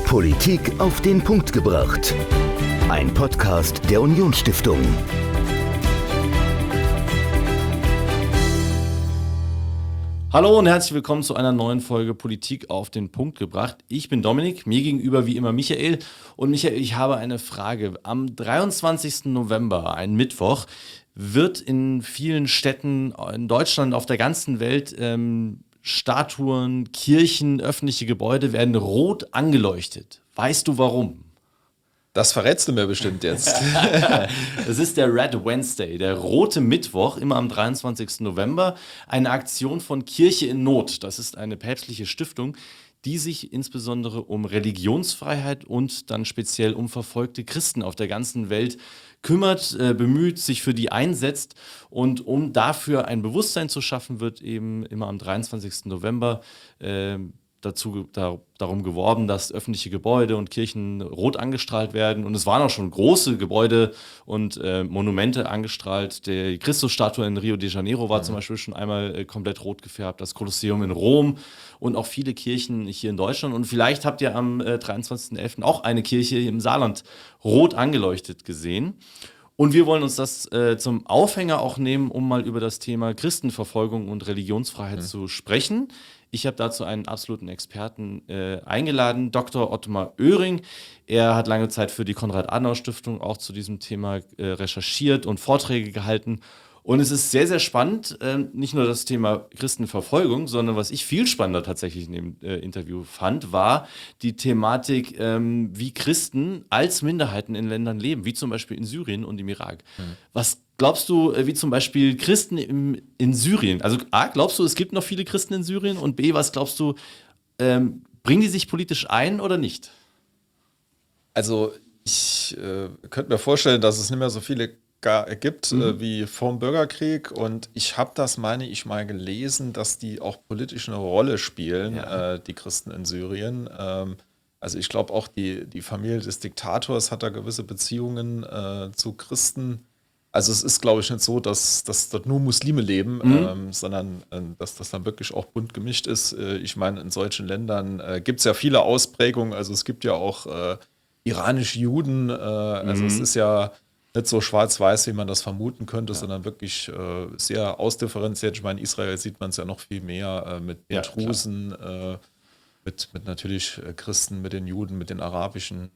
Politik auf den Punkt gebracht. Ein Podcast der Unionsstiftung. Hallo und herzlich willkommen zu einer neuen Folge Politik auf den Punkt gebracht. Ich bin Dominik, mir gegenüber wie immer Michael. Und Michael, ich habe eine Frage. Am 23. November, ein Mittwoch, wird in vielen Städten in Deutschland, auf der ganzen Welt, Statuen, Kirchen, öffentliche Gebäude werden rot angeleuchtet. Weißt du warum? Das verrätst du mir bestimmt jetzt. Es ist der Red Wednesday, der rote Mittwoch, immer am 23. November. Eine Aktion von Kirche in Not. Das ist eine päpstliche Stiftung, die sich insbesondere um Religionsfreiheit und dann speziell um verfolgte Christen auf der ganzen Welt kümmert, bemüht, sich für die einsetzt. Und um dafür ein Bewusstsein zu schaffen, wird eben immer am 23. November darum geworben, dass öffentliche Gebäude und Kirchen rot angestrahlt werden. Und es waren auch schon große Gebäude und Monumente angestrahlt. Die Christusstatue in Rio de Janeiro war zum Beispiel schon einmal komplett rot gefärbt. Das Kolosseum in Rom und auch viele Kirchen hier in Deutschland. Und vielleicht habt ihr am 23.11. auch eine Kirche im Saarland rot angeleuchtet gesehen. Und wir wollen uns das zum Aufhänger auch nehmen, um mal über das Thema Christenverfolgung und Religionsfreiheit zu sprechen. Ich habe dazu einen absoluten Experten eingeladen, Dr. Ottmar Oehring. Er hat lange Zeit für die Konrad-Adenauer-Stiftung auch zu diesem Thema recherchiert und Vorträge gehalten. Und es ist sehr, sehr spannend, nicht nur das Thema Christenverfolgung, sondern was ich viel spannender tatsächlich in dem Interview fand, war die Thematik, wie Christen als Minderheiten in Ländern leben, wie zum Beispiel in Syrien und im Irak. Was glaubst du, wie zum Beispiel Christen in Syrien? Also A, glaubst du, es gibt noch viele Christen in Syrien? Und B, was glaubst du, bringen die sich politisch ein oder nicht? Also ich könnte mir vorstellen, dass es nicht mehr so viele gibt wie vor dem Bürgerkrieg. Und ich habe das, meine ich, mal gelesen, dass die auch politisch eine Rolle spielen, die Christen in Syrien. Also ich glaube auch, die Familie des Diktators hat da gewisse Beziehungen zu Christen. Also es ist, glaube ich, nicht so, dass dort nur Muslime leben, sondern dass das dann wirklich auch bunt gemischt ist. Ich meine, in solchen Ländern gibt es ja viele Ausprägungen. Also es gibt ja auch iranische Juden. Also es ist ja nicht so schwarz-weiß, wie man das vermuten könnte, sondern wirklich sehr ausdifferenziert. Ich meine, in Israel sieht man es ja noch viel mehr mit Drusen, mit natürlich Christen, mit den Juden, mit den arabischen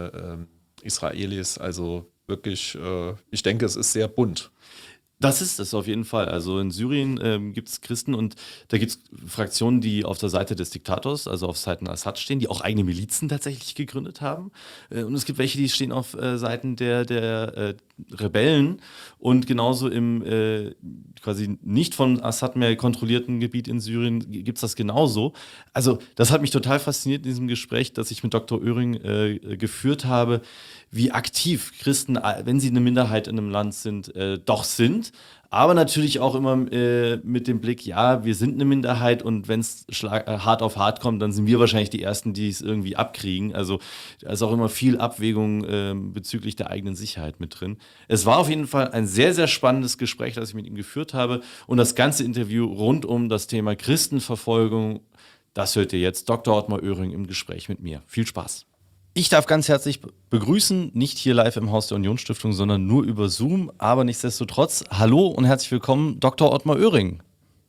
Israelis. Also wirklich, ich denke, es ist sehr bunt. Das ist es auf jeden Fall. Also in Syrien gibt es Christen und da gibt es Fraktionen, die auf der Seite des Diktators, also auf Seiten Assad stehen, die auch eigene Milizen tatsächlich gegründet haben. Und es gibt welche, die stehen auf Seiten der Rebellen und genauso im quasi nicht von Assad mehr kontrollierten Gebiet in Syrien gibt es das genauso. Also das hat mich total fasziniert in diesem Gespräch, das ich mit Dr. Oehring geführt habe, wie aktiv Christen, wenn sie eine Minderheit in einem Land sind, doch sind. Aber natürlich auch immer mit dem Blick, ja, wir sind eine Minderheit und wenn es hart auf hart kommt, dann sind wir wahrscheinlich die Ersten, die es irgendwie abkriegen. Also da ist auch immer viel Abwägung bezüglich der eigenen Sicherheit mit drin. Es war auf jeden Fall ein sehr, sehr spannendes Gespräch, das ich mit ihm geführt habe. Und das ganze Interview rund um das Thema Christenverfolgung, das hört ihr jetzt. Dr. Ottmar Oehring im Gespräch mit mir. Viel Spaß. Ich darf ganz herzlich begrüßen, nicht hier live im Haus der Unionsstiftung, sondern nur über Zoom, aber nichtsdestotrotz, hallo und herzlich willkommen, Dr. Ottmar Oehring.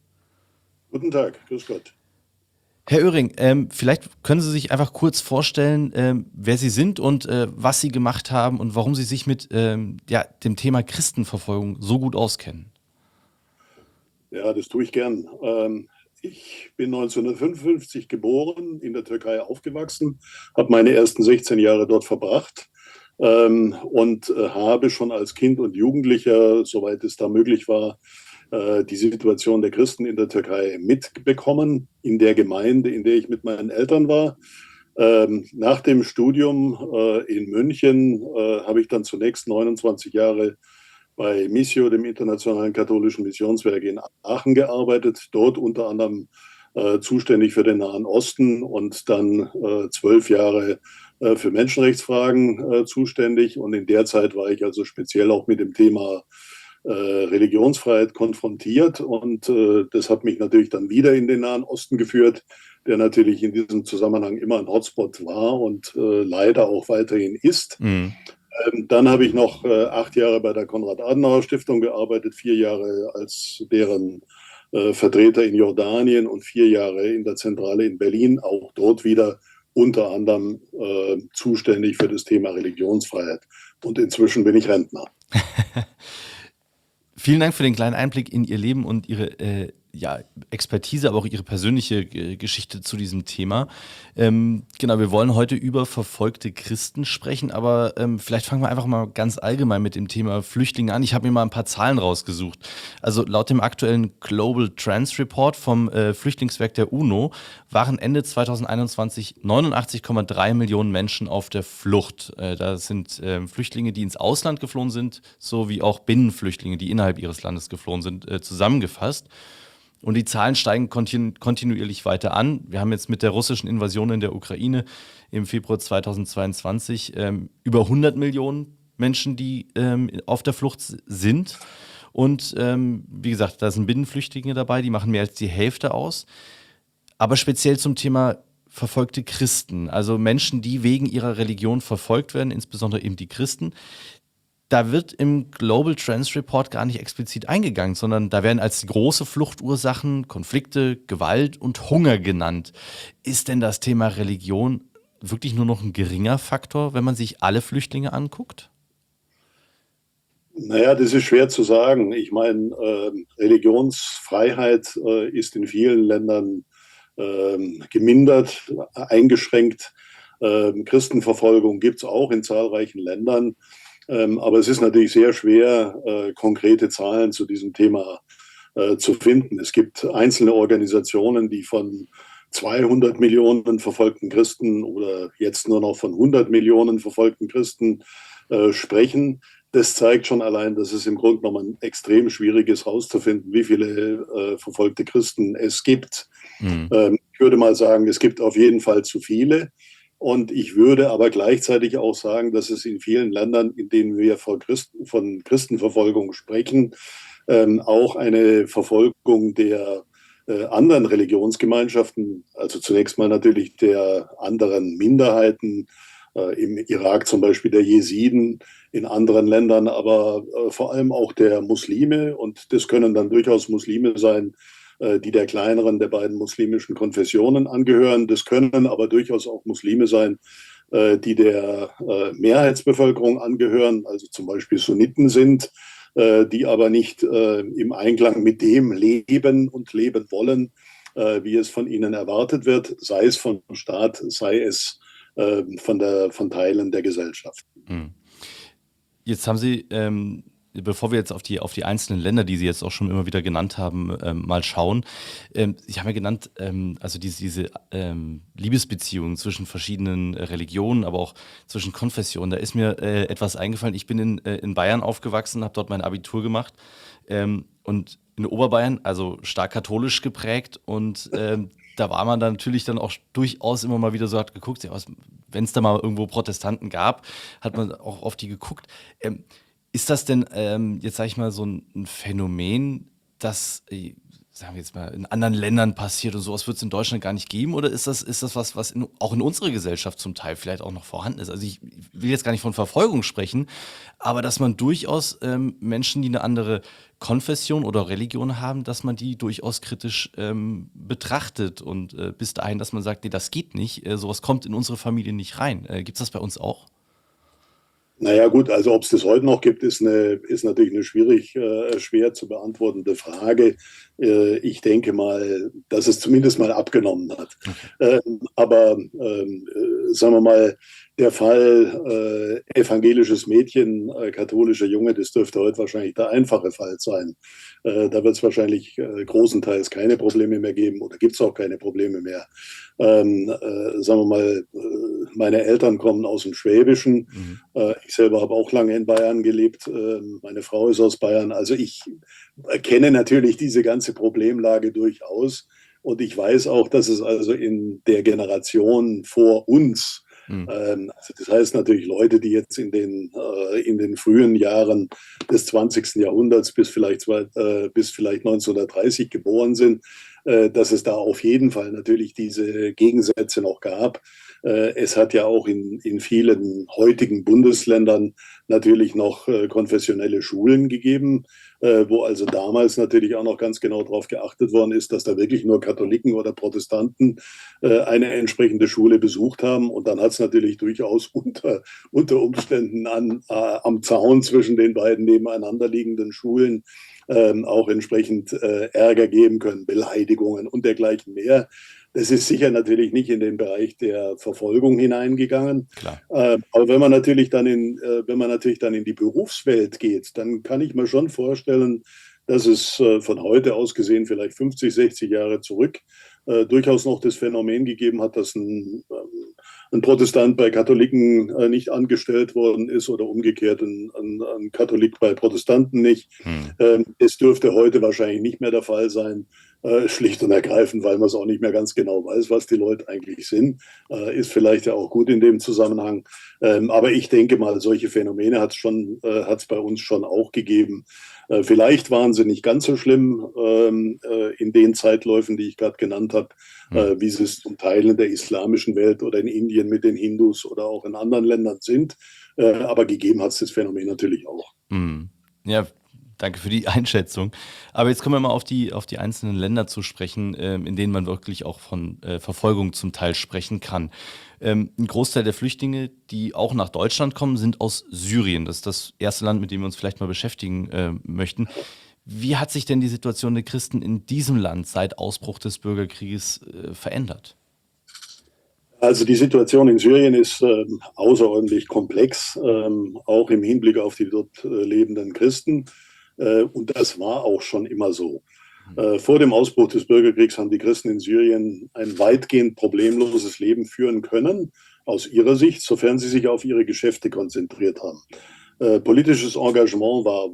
Guten Tag, grüß Gott. Herr Oehring, vielleicht können Sie sich einfach kurz vorstellen, wer Sie sind und was Sie gemacht haben und warum Sie sich mit dem Thema Christenverfolgung so gut auskennen. Ja, das tue ich gern. Ich bin 1955 geboren, in der Türkei aufgewachsen, habe meine ersten 16 Jahre dort verbracht und habe schon als Kind und Jugendlicher, soweit es da möglich war, die Situation der Christen in der Türkei mitbekommen, in der Gemeinde, in der ich mit meinen Eltern war. Nach dem Studium in München habe ich dann zunächst 29 Jahre bei Missio, dem Internationalen Katholischen Missionswerk in Aachen gearbeitet, dort unter anderem zuständig für den Nahen Osten und dann 12 Jahre für Menschenrechtsfragen zuständig. Und in der Zeit war ich also speziell auch mit dem Thema Religionsfreiheit konfrontiert. Und das hat mich natürlich dann wieder in den Nahen Osten geführt, der natürlich in diesem Zusammenhang immer ein Hotspot war und leider auch weiterhin ist. Mhm. Dann habe ich noch 8 Jahre bei der Konrad-Adenauer-Stiftung gearbeitet, 4 Jahre als deren Vertreter in Jordanien und 4 Jahre in der Zentrale in Berlin, auch dort wieder unter anderem zuständig für das Thema Religionsfreiheit. Und inzwischen bin ich Rentner. Vielen Dank für den kleinen Einblick in Ihr Leben und Ihre Expertise, aber auch Ihre persönliche Geschichte zu diesem Thema. Genau, wir wollen heute über verfolgte Christen sprechen, aber vielleicht fangen wir einfach mal ganz allgemein mit dem Thema Flüchtlinge an. Ich habe mir mal ein paar Zahlen rausgesucht. Also laut dem aktuellen Global Trends Report vom Flüchtlingswerk der UNO waren Ende 2021 89,3 Millionen Menschen auf der Flucht. Da sind Flüchtlinge, die ins Ausland geflohen sind, sowie auch Binnenflüchtlinge, die innerhalb ihres Landes geflohen sind, zusammengefasst. Und die Zahlen steigen kontinuierlich weiter an. Wir haben jetzt mit der russischen Invasion in der Ukraine im Februar 2022 über 100 Millionen Menschen, die auf der Flucht sind. Und wie gesagt, da sind Binnenflüchtlinge dabei, die machen mehr als die Hälfte aus. Aber speziell zum Thema verfolgte Christen, also Menschen, die wegen ihrer Religion verfolgt werden, insbesondere eben die Christen. Da wird im Global Trends Report gar nicht explizit eingegangen, sondern da werden als große Fluchtursachen Konflikte, Gewalt und Hunger genannt. Ist denn das Thema Religion wirklich nur noch ein geringer Faktor, wenn man sich alle Flüchtlinge anguckt? Naja, das ist schwer zu sagen. Ich meine, Religionsfreiheit ist in vielen Ländern gemindert, eingeschränkt. Christenverfolgung gibt es auch in zahlreichen Ländern. Aber es ist natürlich sehr schwer, konkrete Zahlen zu diesem Thema zu finden. Es gibt einzelne Organisationen, die von 200 Millionen verfolgten Christen oder jetzt nur noch von 100 Millionen verfolgten Christen sprechen. Das zeigt schon allein, dass es im Grunde genommen extrem schwierig ist, herauszufinden, wie viele verfolgte Christen es gibt. Ich würde mal sagen, es gibt auf jeden Fall zu viele. Und ich würde aber gleichzeitig auch sagen, dass es in vielen Ländern, in denen wir von Christenverfolgung sprechen, auch eine Verfolgung der anderen Religionsgemeinschaften, also zunächst mal natürlich der anderen Minderheiten, im Irak zum Beispiel der Jesiden, in anderen Ländern aber vor allem auch der Muslime. Und das können dann durchaus Muslime sein, die der kleineren der beiden muslimischen Konfessionen angehören. Das können aber durchaus auch Muslime sein, die der Mehrheitsbevölkerung angehören, also zum Beispiel Sunniten sind, die aber nicht im Einklang mit dem leben und leben wollen, wie es von ihnen erwartet wird, sei es vom Staat, sei es von Teilen der Gesellschaft. Jetzt haben Sie bevor wir jetzt auf die einzelnen Länder, die Sie jetzt auch schon immer wieder genannt haben, mal schauen. Sie haben ja genannt, also diese Liebesbeziehungen zwischen verschiedenen Religionen, aber auch zwischen Konfessionen. Da ist mir etwas eingefallen. Ich bin in Bayern aufgewachsen, habe dort mein Abitur gemacht und in Oberbayern, also stark katholisch geprägt und da war man dann natürlich dann auch durchaus immer mal wieder so, hat geguckt, ja, wenn es da mal irgendwo Protestanten gab, hat man auch auf die geguckt. Ist das denn jetzt, sage ich mal, so ein Phänomen, das, sagen wir jetzt mal, in anderen Ländern passiert und sowas wird es in Deutschland gar nicht geben? Oder ist das was auch in unserer Gesellschaft zum Teil vielleicht auch noch vorhanden ist? Also ich will jetzt gar nicht von Verfolgung sprechen, aber dass man durchaus Menschen, die eine andere Konfession oder Religion haben, dass man die durchaus kritisch betrachtet und bis dahin, dass man sagt, nee, das geht nicht, sowas kommt in unsere Familie nicht rein. Gibt es das bei uns auch? Naja gut, also ob es das heute noch gibt, ist natürlich eine schwer zu beantwortende Frage. Ich denke mal, dass es zumindest mal abgenommen hat. Aber sagen wir mal, der Fall evangelisches Mädchen, katholischer Junge, das dürfte heute wahrscheinlich der einfache Fall sein. Da wird es wahrscheinlich großenteils keine Probleme mehr geben oder gibt es auch keine Probleme mehr. Sagen wir mal, meine Eltern kommen aus dem Schwäbischen. Ich selber habe auch lange in Bayern gelebt. Meine Frau ist aus Bayern. Also ich kenne natürlich diese ganze Problemlage durchaus. Und ich weiß auch, dass es also in der Generation vor uns Also das heißt natürlich Leute, die jetzt in den frühen Jahren des 20. Jahrhunderts bis vielleicht 1930 geboren sind, dass es da auf jeden Fall natürlich diese Gegensätze noch gab. Es hat ja auch in vielen heutigen Bundesländern natürlich noch konfessionelle Schulen gegeben, wo also damals natürlich auch noch ganz genau darauf geachtet worden ist, dass da wirklich nur Katholiken oder Protestanten eine entsprechende Schule besucht haben. Und dann hat es natürlich durchaus unter Umständen am Zaun zwischen den beiden nebeneinander liegenden Schulen auch entsprechend Ärger geben können, Beleidigungen und dergleichen mehr. Das ist sicher natürlich nicht in den Bereich der Verfolgung hineingegangen. Aber wenn man natürlich dann in die Berufswelt geht, dann kann ich mir schon vorstellen, dass es von heute aus gesehen vielleicht 50, 60 Jahre zurück durchaus noch das Phänomen gegeben hat, dass ein Protestant bei Katholiken nicht angestellt worden ist oder umgekehrt ein Katholik bei Protestanten nicht. Es dürfte heute wahrscheinlich nicht mehr der Fall sein. Schlicht und ergreifend, weil man es auch nicht mehr ganz genau weiß, was die Leute eigentlich sind. Ist vielleicht ja auch gut in dem Zusammenhang. Aber ich denke mal, solche Phänomene hat es bei uns schon auch gegeben. Vielleicht waren sie nicht ganz so schlimm in den Zeitläufen, die ich gerade genannt habe, wie sie es zum Teil in der islamischen Welt oder in Indien mit den Hindus oder auch in anderen Ländern sind. Aber gegeben hat es das Phänomen natürlich auch. Ja, danke für die Einschätzung. Aber jetzt kommen wir mal auf die einzelnen Länder zu sprechen, in denen man wirklich auch von Verfolgung zum Teil sprechen kann. Ein Großteil der Flüchtlinge, die auch nach Deutschland kommen, sind aus Syrien. Das ist das erste Land, mit dem wir uns vielleicht mal beschäftigen möchten. Wie hat sich denn die Situation der Christen in diesem Land seit Ausbruch des Bürgerkrieges verändert? Also die Situation in Syrien ist außerordentlich komplex, auch im Hinblick auf die dort lebenden Christen. Und das war auch schon immer so. Vor dem Ausbruch des Bürgerkriegs haben die Christen in Syrien ein weitgehend problemloses Leben führen können, aus ihrer Sicht, sofern sie sich auf ihre Geschäfte konzentriert haben. Politisches Engagement war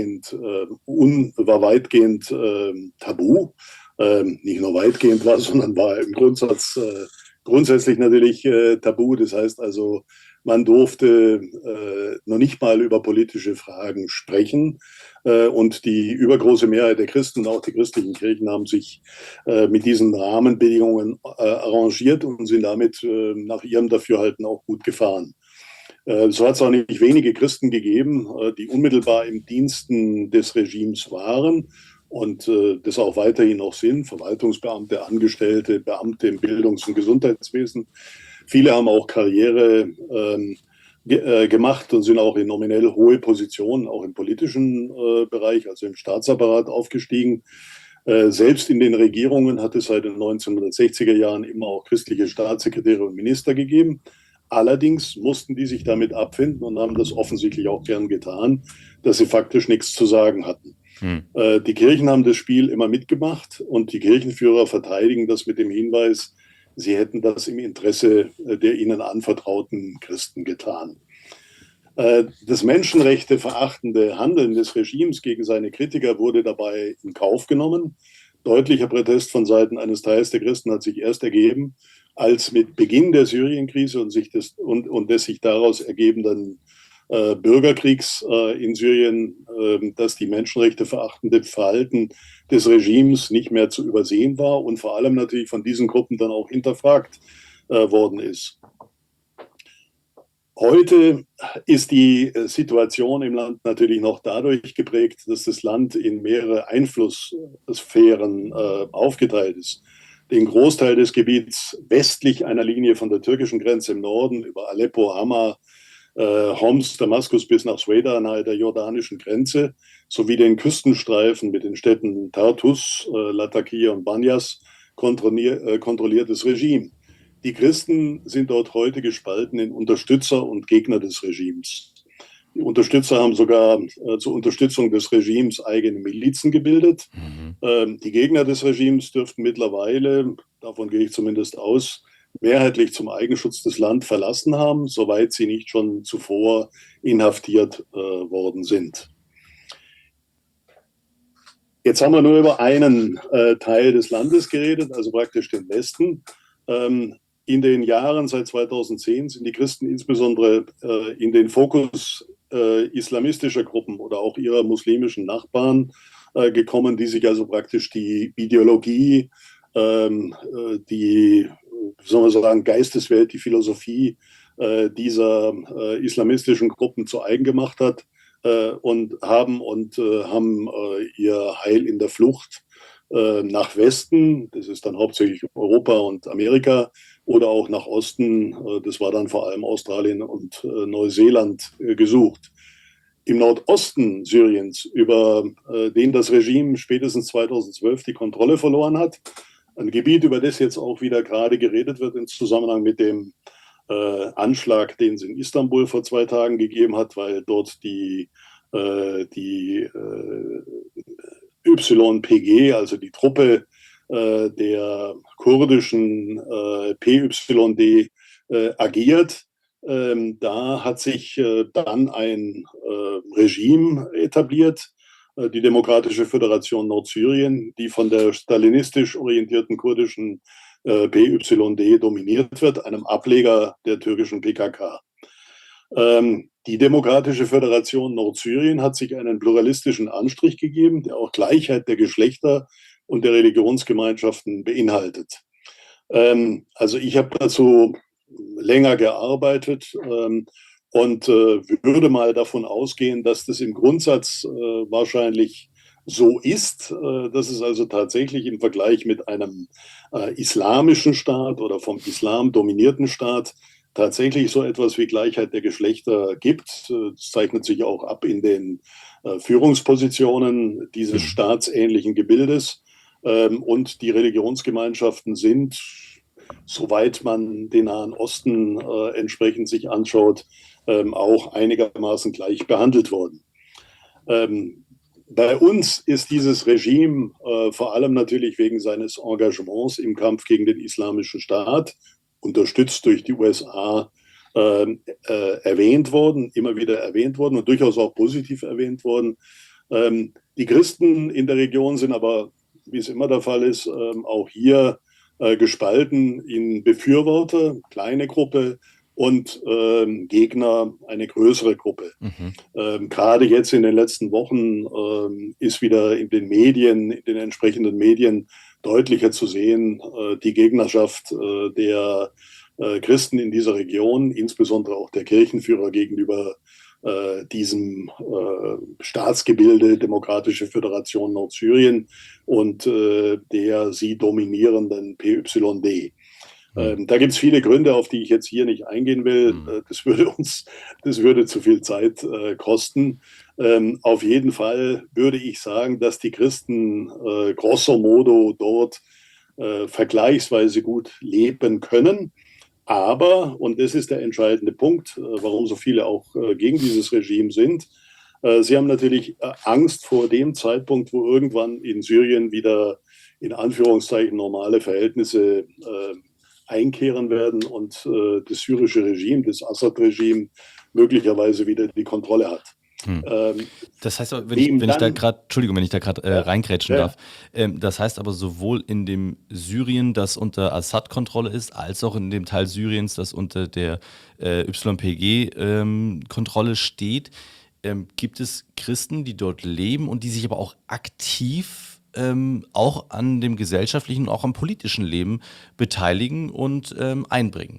weitgehend tabu. Nicht nur weitgehend war, sondern war im Grundsatz grundsätzlich natürlich tabu. Das heißt also, man durfte noch nicht mal über politische Fragen sprechen. Und die übergroße Mehrheit der Christen und auch die christlichen Kirchen haben sich mit diesen Rahmenbedingungen arrangiert und sind damit nach ihrem Dafürhalten auch gut gefahren. So hat es auch nicht wenige Christen gegeben, die unmittelbar im Diensten des Regimes waren und das auch weiterhin noch sind, Verwaltungsbeamte, Angestellte, Beamte im Bildungs- und Gesundheitswesen. Viele haben auch Karriere gemacht und sind auch in nominell hohe Positionen, auch im politischen Bereich, also im Staatsapparat aufgestiegen. Selbst in den Regierungen hat es seit den 1960er Jahren immer auch christliche Staatssekretäre und Minister gegeben. Allerdings mussten die sich damit abfinden und haben das offensichtlich auch gern getan, dass sie faktisch nichts zu sagen hatten. Die Kirchen haben das Spiel immer mitgemacht und die Kirchenführer verteidigen das mit dem Hinweis, sie hätten das im Interesse der ihnen anvertrauten Christen getan. Das menschenrechteverachtende Handeln des Regimes gegen seine Kritiker wurde dabei in Kauf genommen. Deutlicher Protest von Seiten eines Teils der Christen hat sich erst ergeben, als mit Beginn der Syrienkrise und des sich daraus ergebenden Bürgerkriegs in Syrien, dass die menschenrechteverachtende Verhalten des Regimes nicht mehr zu übersehen war und vor allem natürlich von diesen Gruppen dann auch hinterfragt worden ist. Heute ist die Situation im Land natürlich noch dadurch geprägt, dass das Land in mehrere Einflusssphären aufgeteilt ist. Den Großteil des Gebiets westlich einer Linie von der türkischen Grenze im Norden über Aleppo, Hama, Homs, Damaskus bis nach Sueda nahe der jordanischen Grenze, sowie den Küstenstreifen mit den Städten Tartus, Latakia und Banyas kontrolliert das Regime. Die Christen sind dort heute gespalten in Unterstützer und Gegner des Regimes. Die Unterstützer haben sogar zur Unterstützung des Regimes eigene Milizen gebildet. Die Gegner des Regimes dürften mittlerweile, davon gehe ich zumindest aus, mehrheitlich zum Eigenschutz des Land verlassen haben, soweit sie nicht schon zuvor inhaftiert worden sind. Jetzt haben wir nur über einen Teil des Landes geredet, also praktisch den Westen. in den Jahren seit 2010 sind die Christen insbesondere in den Fokus islamistischer Gruppen oder auch ihrer muslimischen Nachbarn gekommen, die sich also praktisch die Ideologie, die, wie soll man sagen, Geisteswelt, die Philosophie dieser islamistischen Gruppen zu eigen gemacht hat und haben ihr Heil in der Flucht nach Westen, das ist dann hauptsächlich Europa und Amerika, oder auch nach Osten, das war dann vor allem Australien und Neuseeland, gesucht. Im Nordosten Syriens, über den das Regime spätestens 2012 die Kontrolle verloren hat, ein Gebiet, über das jetzt auch wieder gerade geredet wird im Zusammenhang mit dem Anschlag, den es in Istanbul vor 2 Tagen gegeben hat, weil dort die YPG, also die Truppe der kurdischen PYD, agiert. Da hat sich dann ein Regime etabliert, die Demokratische Föderation Nordsyrien, die von der stalinistisch orientierten kurdischen PYD dominiert wird, einem Ableger der türkischen PKK. Die Demokratische Föderation Nordsyrien hat sich einen pluralistischen Anstrich gegeben, der auch Gleichheit der Geschlechter und der Religionsgemeinschaften beinhaltet. Also ich habe dazu länger gearbeitet und würde mal davon ausgehen, dass das im Grundsatz wahrscheinlich so ist, dass es also tatsächlich im Vergleich mit einem islamischen Staat oder vom Islam dominierten Staat tatsächlich so etwas wie Gleichheit der Geschlechter gibt. Das zeichnet sich auch ab in den Führungspositionen dieses staatsähnlichen Gebildes. Und die Religionsgemeinschaften sind, soweit man den Nahen Osten entsprechend sich anschaut, auch einigermaßen gleich behandelt worden. Bei uns ist dieses Regime vor allem natürlich wegen seines Engagements im Kampf gegen den Islamischen Staat, unterstützt durch die USA, erwähnt worden, immer wieder erwähnt worden und durchaus auch positiv erwähnt worden. Die Christen in der Region sind aber, wie es immer der Fall ist, auch hier gespalten in Befürworter, kleine Gruppe, und Gegner, eine größere Gruppe. Gerade jetzt in den letzten Wochen ist wieder in den Medien, in den entsprechenden Medien deutlicher zu sehen, die Gegnerschaft der Christen in dieser Region, insbesondere auch der Kirchenführer gegenüber diesem Staatsgebilde Demokratische Föderation Nordsyrien und der sie dominierenden PYD. Da gibt es viele Gründe, auf die ich jetzt hier nicht eingehen will. Das würde zu viel Zeit kosten. Auf jeden Fall würde ich sagen, dass die Christen grosso modo dort vergleichsweise gut leben können. Aber, und das ist der entscheidende Punkt, warum so viele auch gegen dieses Regime sind, sie haben natürlich Angst vor dem Zeitpunkt, wo irgendwann in Syrien wieder in Anführungszeichen normale Verhältnisse einkehren werden und das syrische Regime, das Assad-Regime, möglicherweise wieder die Kontrolle hat. Das heißt, wenn ich da gerade reingrätschen darf, das heißt aber sowohl in dem Syrien, das unter Assad-Kontrolle ist, als auch in dem Teil Syriens, das unter der YPG-Kontrolle steht, gibt es Christen, die dort leben und die sich aber auch aktiv auch an dem gesellschaftlichen, auch am politischen Leben beteiligen und einbringen.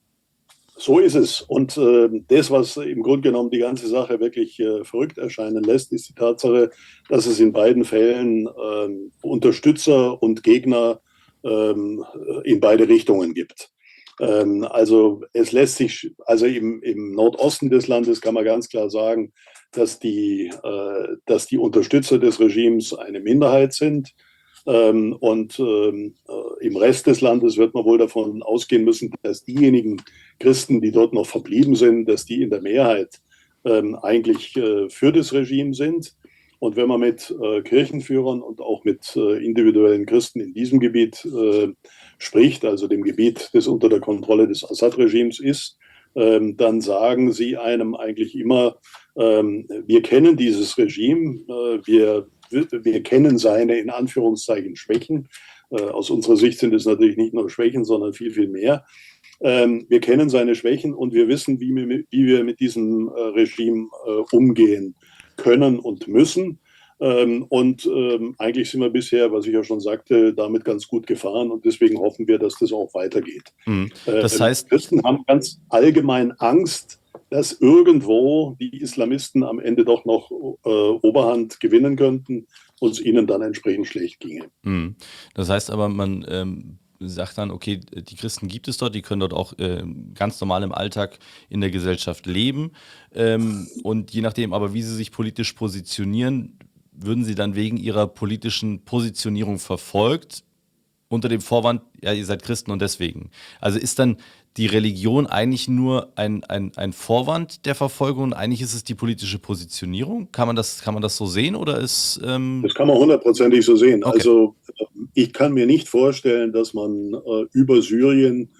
So ist es. Und das, was im Grunde genommen die ganze Sache wirklich verrückt erscheinen lässt, ist die Tatsache, dass es in beiden Fällen Unterstützer und Gegner in beide Richtungen gibt. Also es lässt sich, also im Nordosten des Landes kann man ganz klar sagen, dass die Unterstützer des Regimes eine Minderheit sind. Und im Rest des Landes wird man wohl davon ausgehen müssen, dass diejenigen Christen, die dort noch verblieben sind, dass die in der Mehrheit eigentlich für das Regime sind. Und wenn man mit Kirchenführern und auch mit individuellen Christen in diesem Gebiet spricht, also dem Gebiet, das unter der Kontrolle des Assad-Regimes ist, dann sagen sie einem eigentlich immer, wir kennen dieses Regime, wir kennen seine in Anführungszeichen Schwächen, Aus unserer Sicht sind es natürlich nicht nur Schwächen, sondern viel, viel mehr. Wir kennen seine Schwächen und wir wissen, wie wir mit diesem Regime umgehen können und müssen. Eigentlich sind wir bisher, was ich ja schon sagte, damit ganz gut gefahren und deswegen hoffen wir, dass das auch weitergeht. Das heißt, Christen haben ganz allgemein Angst, dass irgendwo die Islamisten am Ende doch noch Oberhand gewinnen könnten und es ihnen dann entsprechend schlecht ginge. das heißt aber, man sagt dann, okay, die Christen gibt es dort, die können dort auch ganz normal im Alltag in der Gesellschaft leben. Und je nachdem aber, wie sie sich politisch positionieren, würden sie dann wegen ihrer politischen Positionierung verfolgt, unter dem Vorwand, ja, ihr seid Christen und deswegen. Also ist dann die Religion eigentlich nur ein Vorwand der Verfolgung und eigentlich ist es die politische Positionierung? Kann man das so sehen oder ist... Das kann man hundertprozentig so sehen. Okay. Also ich kann mir nicht vorstellen, dass man über Syrien,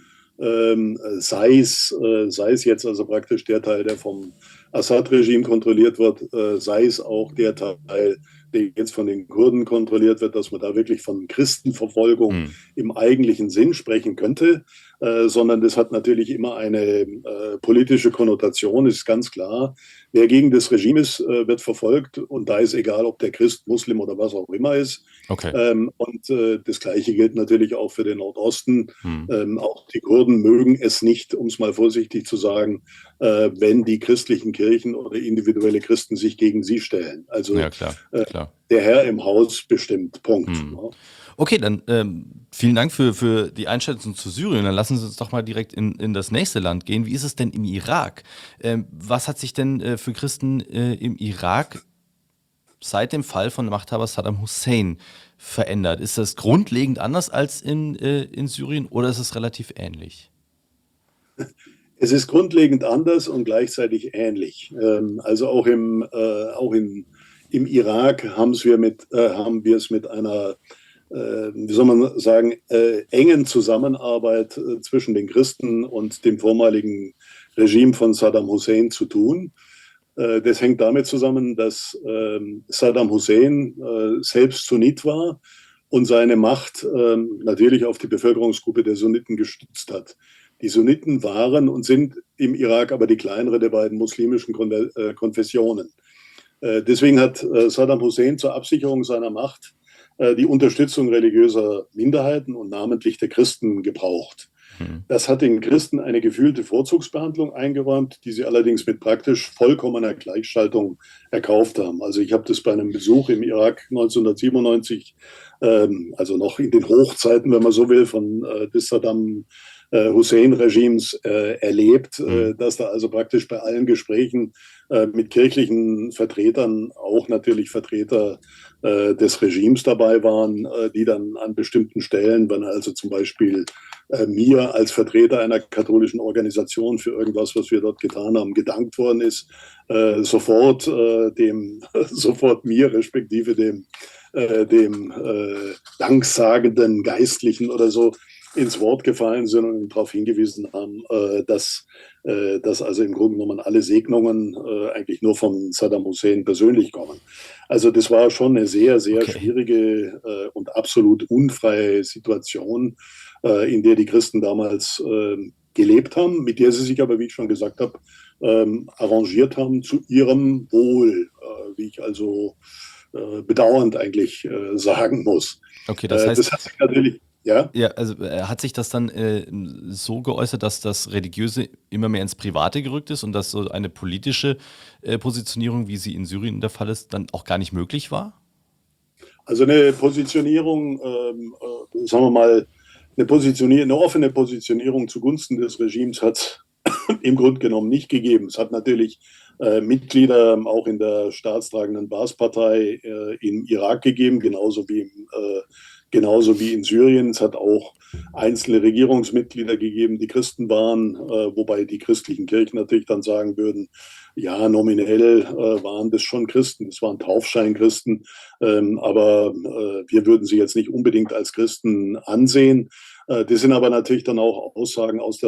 sei es jetzt also praktisch der Teil, der vom Assad-Regime kontrolliert wird, sei es auch der Teil, der jetzt von den Kurden kontrolliert wird, dass man da wirklich von Christenverfolgung im eigentlichen Sinn sprechen könnte, sondern das hat natürlich immer eine politische Konnotation, ist ganz klar. Wer gegen das Regime ist, wird verfolgt und da ist egal, ob der Christ, Muslim oder was auch immer ist. Okay. Das Gleiche gilt natürlich auch für den Nordosten. Auch die Kurden mögen es nicht, um es mal vorsichtig zu sagen, wenn die christlichen Kirchen oder individuelle Christen sich gegen sie stellen. Also Ja, klar. der Herr im Haus bestimmt. Punkt. Ja. Okay, dann vielen Dank für die Einschätzung zu Syrien. Dann lassen Sie uns doch mal direkt in das nächste Land gehen. Wie ist es denn im Irak? Was hat sich denn für Christen im Irak seit dem Fall von Machthaber Saddam Hussein verändert? Ist das grundlegend anders als in Syrien oder ist es relativ ähnlich? Es ist grundlegend anders und gleichzeitig ähnlich. Also auch im Irak haben wir es mit einer, wie soll man sagen, engen Zusammenarbeit zwischen den Christen und dem vormaligen Regime von Saddam Hussein zu tun. Das hängt damit zusammen, dass Saddam Hussein selbst Sunnit war und seine Macht natürlich auf die Bevölkerungsgruppe der Sunniten gestützt hat. Die Sunniten waren und sind im Irak aber die kleinere der beiden muslimischen Konfessionen. Deswegen hat Saddam Hussein zur Absicherung seiner Macht die Unterstützung religiöser Minderheiten und namentlich der Christen gebraucht. Das hat den Christen eine gefühlte Vorzugsbehandlung eingeräumt, die sie allerdings mit praktisch vollkommener Gleichschaltung erkauft haben. Also ich habe das bei einem Besuch im Irak 1997, also noch in den Hochzeiten, wenn man so will, des Saddam Hussein-Regimes erlebt, dass da also praktisch bei allen Gesprächen mit kirchlichen Vertretern auch natürlich Vertreter des Regimes dabei waren, die dann an bestimmten Stellen, wenn also zum Beispiel mir als Vertreter einer katholischen Organisation für irgendwas, was wir dort getan haben, gedankt worden ist, sofort mir respektive dem danksagenden Geistlichen oder so ins Wort gefallen sind und darauf hingewiesen haben, dass also im Grunde genommen alle Segnungen eigentlich nur von Saddam Hussein persönlich kommen. Also das war schon eine sehr, sehr schwierige und absolut unfreie Situation, in der die Christen damals gelebt haben, mit der sie sich aber, wie ich schon gesagt habe, arrangiert haben zu ihrem Wohl, wie ich also bedauernd eigentlich sagen muss. Okay, das heißt, das hat sich natürlich ja, also hat sich das dann so geäußert, dass das Religiöse immer mehr ins Private gerückt ist und dass so eine politische Positionierung, wie sie in Syrien der Fall ist, dann auch gar nicht möglich war? Also eine Positionierung, sagen wir mal, eine offene Positionierung zugunsten des Regimes hat es im Grunde genommen nicht gegeben. Es hat natürlich Mitglieder auch in der staatstragenden Baas-Partei im Irak gegeben, genauso wie in Syrien. Es hat auch einzelne Regierungsmitglieder gegeben, die Christen waren, wobei die christlichen Kirchen natürlich dann sagen würden, ja, nominell waren das schon Christen, das waren Taufscheinchristen, aber wir würden sie jetzt nicht unbedingt als Christen ansehen. Das sind aber natürlich dann auch Aussagen aus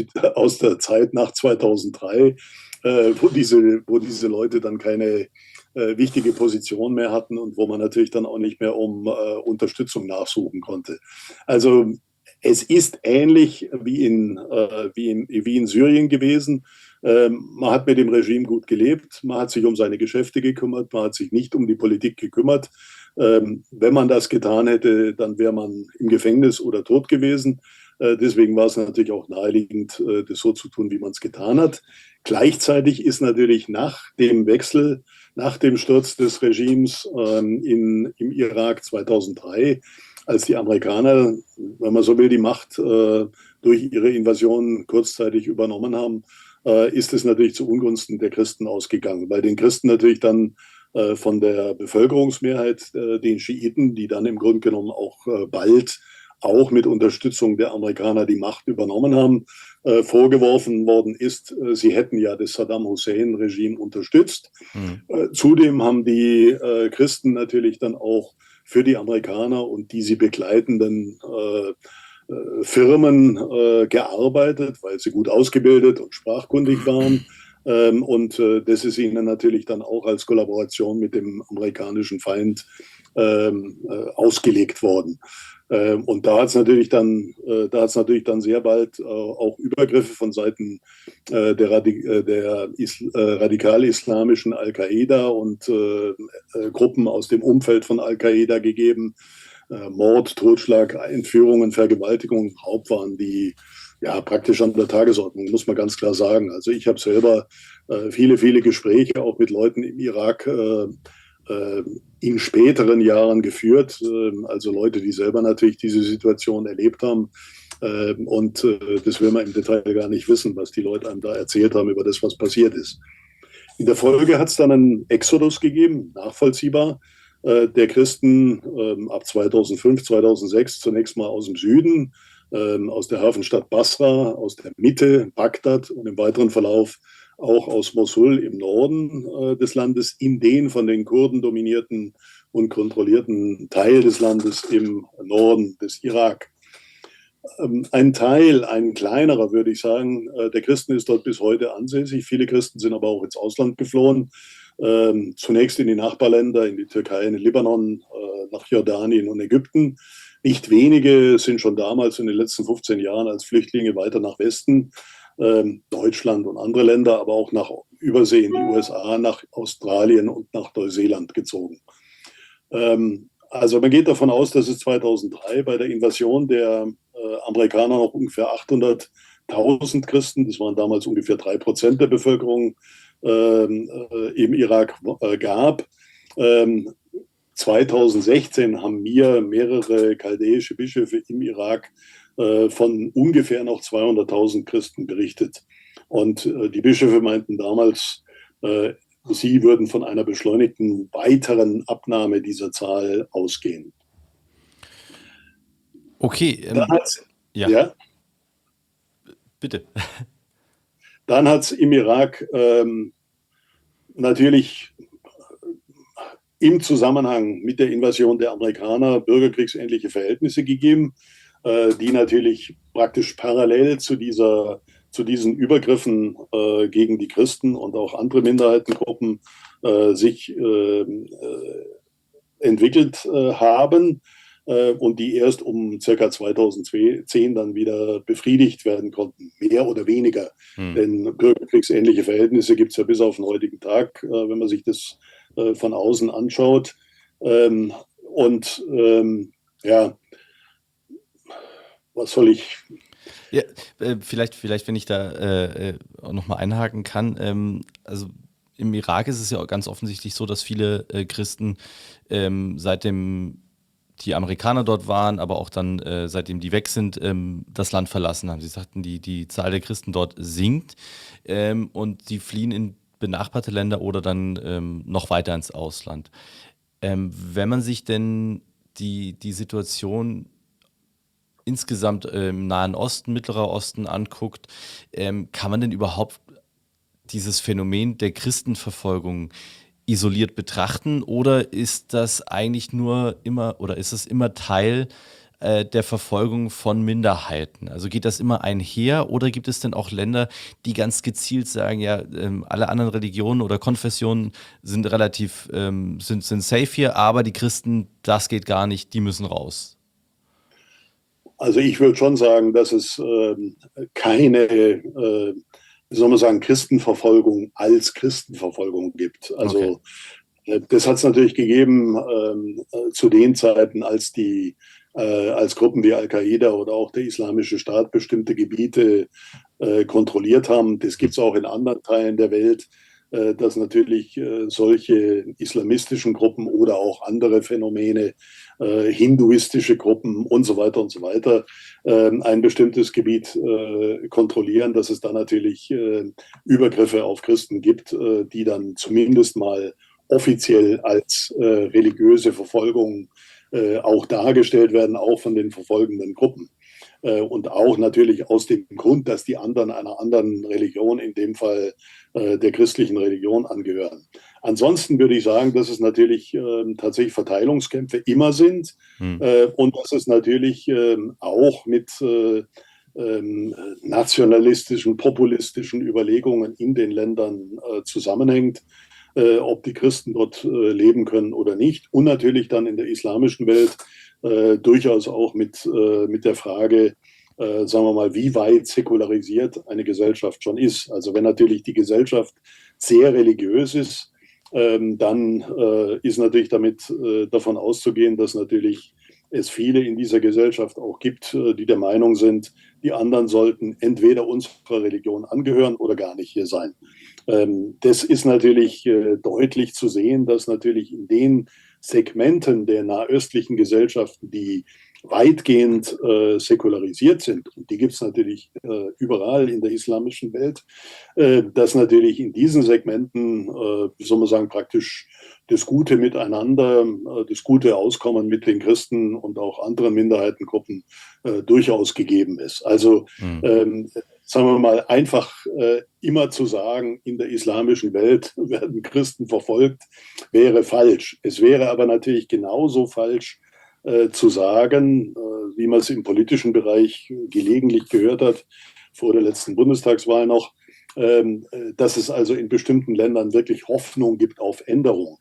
der Zeit nach 2003, wo diese Leute dann keine wichtige Position mehr hatten und wo man natürlich dann auch nicht mehr um Unterstützung nachsuchen konnte. Also es ist ähnlich wie in Syrien gewesen. Man hat mit dem Regime gut gelebt, man hat sich um seine Geschäfte gekümmert, man hat sich nicht um die Politik gekümmert. Wenn man das getan hätte, dann wäre man im Gefängnis oder tot gewesen. Deswegen war es natürlich auch naheliegend, das so zu tun, wie man es getan hat. Gleichzeitig ist natürlich nach dem Wechsel, nach dem Sturz des Regimes im Irak 2003, als die Amerikaner, wenn man so will, die Macht durch ihre Invasion kurzzeitig übernommen haben, ist es natürlich zu Ungunsten der Christen ausgegangen, weil den Christen natürlich dann von der Bevölkerungsmehrheit, den Schiiten, die dann im Grunde genommen auch bald auch mit Unterstützung der Amerikaner die Macht übernommen haben, vorgeworfen worden ist, sie hätten ja das Saddam Hussein-Regime unterstützt. Zudem haben die Christen natürlich dann auch für die Amerikaner und die sie begleitenden Firmen gearbeitet, weil sie gut ausgebildet und sprachkundig waren. Und das ist ihnen natürlich dann auch als Kollaboration mit dem amerikanischen Feind ausgelegt worden. Und da hat es natürlich dann sehr bald auch Übergriffe von Seiten der radikal-islamischen Al-Qaida und Gruppen aus dem Umfeld von Al-Qaida gegeben. Mord, Totschlag, Entführungen, Vergewaltigungen, Raub waren die ja praktisch an der Tagesordnung, muss man ganz klar sagen. Also ich habe selber viele Gespräche auch mit Leuten im Irak in späteren Jahren geführt, also Leute, die selber natürlich diese Situation erlebt haben. Und das will man im Detail gar nicht wissen, was die Leute einem da erzählt haben über das, was passiert ist. In der Folge hat es dann einen Exodus gegeben, nachvollziehbar, der Christen ab 2005, 2006 zunächst mal aus dem Süden, aus der Hafenstadt Basra, aus der Mitte, Bagdad und im weiteren Verlauf auch aus Mosul im Norden des Landes in den von den Kurden dominierten und kontrollierten Teil des Landes im Norden des Irak. Ein Teil, ein kleinerer, würde ich sagen, der Christen ist dort bis heute ansässig. Viele Christen sind aber auch ins Ausland geflohen. Zunächst in die Nachbarländer, in die Türkei, in den Libanon, nach Jordanien und Ägypten. Nicht wenige sind schon damals in den letzten 15 Jahren als Flüchtlinge weiter nach Westen, Deutschland und andere Länder, aber auch nach Übersee in die USA, nach Australien und nach Neuseeland gezogen. Also man geht davon aus, dass es 2003 bei der Invasion der Amerikaner noch ungefähr 800.000 Christen, das waren damals ungefähr 3% der Bevölkerung, im Irak gab. 2016 haben mir mehrere chaldäische Bischöfe im Irak von ungefähr noch 200.000 Christen berichtet. Und die Bischöfe meinten damals, sie würden von einer beschleunigten weiteren Abnahme dieser Zahl ausgehen. Okay. Ja. Bitte. Dann hat es im Irak natürlich im Zusammenhang mit der Invasion der Amerikaner bürgerkriegsähnliche Verhältnisse gegeben, die natürlich praktisch parallel zu diesen Übergriffen gegen die Christen und auch andere Minderheitengruppen sich entwickelt haben und die erst um ca. 2010 dann wieder befriedigt werden konnten, mehr oder weniger. Denn bürgerkriegsähnliche Verhältnisse gibt es ja bis auf den heutigen Tag, wenn man sich das von außen anschaut. Ja, was soll ich... Ja, vielleicht, wenn ich da auch nochmal einhaken kann. Also im Irak ist es ja auch ganz offensichtlich so, dass viele Christen seitdem die Amerikaner dort waren, aber auch dann seitdem die weg sind, das Land verlassen haben. Sie sagten, die Zahl der Christen dort sinkt und sie fliehen in benachbarte Länder oder dann noch weiter ins Ausland. Wenn man sich denn die Situation insgesamt im Nahen Osten, Mittlerer Osten anguckt, kann man denn überhaupt dieses Phänomen der Christenverfolgung isoliert betrachten oder ist das eigentlich nur immer oder ist es immer Teil der Verfolgung von Minderheiten? Also geht das immer einher oder gibt es denn auch Länder, die ganz gezielt sagen, ja, alle anderen Religionen oder Konfessionen sind relativ, sind safe hier, aber die Christen, das geht gar nicht, die müssen raus? Also ich würde schon sagen, dass es keine, wie soll man sagen, Christenverfolgung als Christenverfolgung gibt. Okay. Also das hat es natürlich gegeben zu den Zeiten, als Gruppen wie Al-Qaida oder auch der Islamische Staat bestimmte Gebiete kontrolliert haben. Das gibt es auch in anderen Teilen der Welt, dass natürlich solche islamistischen Gruppen oder auch andere Phänomene, hinduistische Gruppen und so weiter, ein bestimmtes Gebiet kontrollieren, dass es da natürlich Übergriffe auf Christen gibt, die dann zumindest mal offiziell als religiöse Verfolgung auch dargestellt werden, auch von den verfolgenden Gruppen. Und auch natürlich aus dem Grund, dass die anderen einer anderen Religion, in dem Fall der christlichen Religion, angehören. Ansonsten würde ich sagen, dass es natürlich tatsächlich Verteilungskämpfe immer sind Hm. und dass es natürlich auch mit nationalistischen, populistischen Überlegungen in den Ländern zusammenhängt, ob die Christen dort leben können oder nicht. Und natürlich dann in der islamischen Welt durchaus auch mit der Frage, sagen wir mal, wie weit säkularisiert eine Gesellschaft schon ist. Also wenn natürlich die Gesellschaft sehr religiös ist, dann ist natürlich damit davon auszugehen, dass natürlich es viele in dieser Gesellschaft auch gibt, die der Meinung sind, die anderen sollten entweder unserer Religion angehören oder gar nicht hier sein. Das ist natürlich deutlich zu sehen, dass natürlich in den Segmenten der nahöstlichen Gesellschaften, die weitgehend säkularisiert sind, und die gibt es natürlich überall in der islamischen Welt, dass natürlich in diesen Segmenten, wie soll man sagen, praktisch das gute Miteinander, das gute Auskommen mit den Christen und auch anderen Minderheitengruppen durchaus gegeben ist. Also Hm. sagen wir mal, einfach immer zu sagen, in der islamischen Welt werden Christen verfolgt, wäre falsch. Es wäre aber natürlich genauso falsch zu sagen, wie man es im politischen Bereich gelegentlich gehört hat, vor der letzten Bundestagswahl noch, dass es also in bestimmten Ländern wirklich Hoffnung gibt auf Änderung.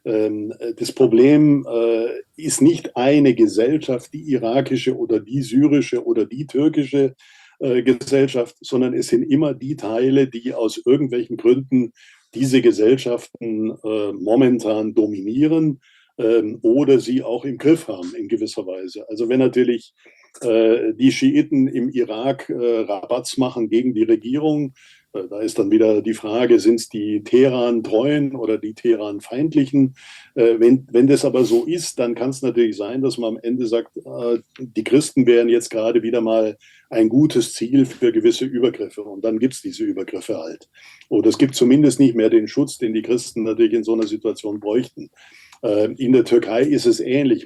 Das Problem ist nicht eine Gesellschaft, die irakische oder die syrische oder die türkische Gesellschaft, sondern es sind immer die Teile, die aus irgendwelchen Gründen diese Gesellschaften momentan dominieren oder sie auch im Griff haben in gewisser Weise. Also wenn natürlich die Schiiten im Irak Rabatz machen gegen die Regierung, da ist dann wieder die Frage, sind es die Teheran-Treuen oder die Teheran-Feindlichen? Wenn das aber so ist, dann kann es natürlich sein, dass man am Ende sagt, die Christen wären jetzt gerade wieder mal ein gutes Ziel für gewisse Übergriffe. Und dann gibt es diese Übergriffe halt. Oder es gibt zumindest nicht mehr den Schutz, den die Christen natürlich in so einer Situation bräuchten. In der Türkei ist es ähnlich.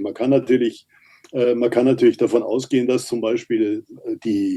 Man kann natürlich davon ausgehen, dass zum Beispiel die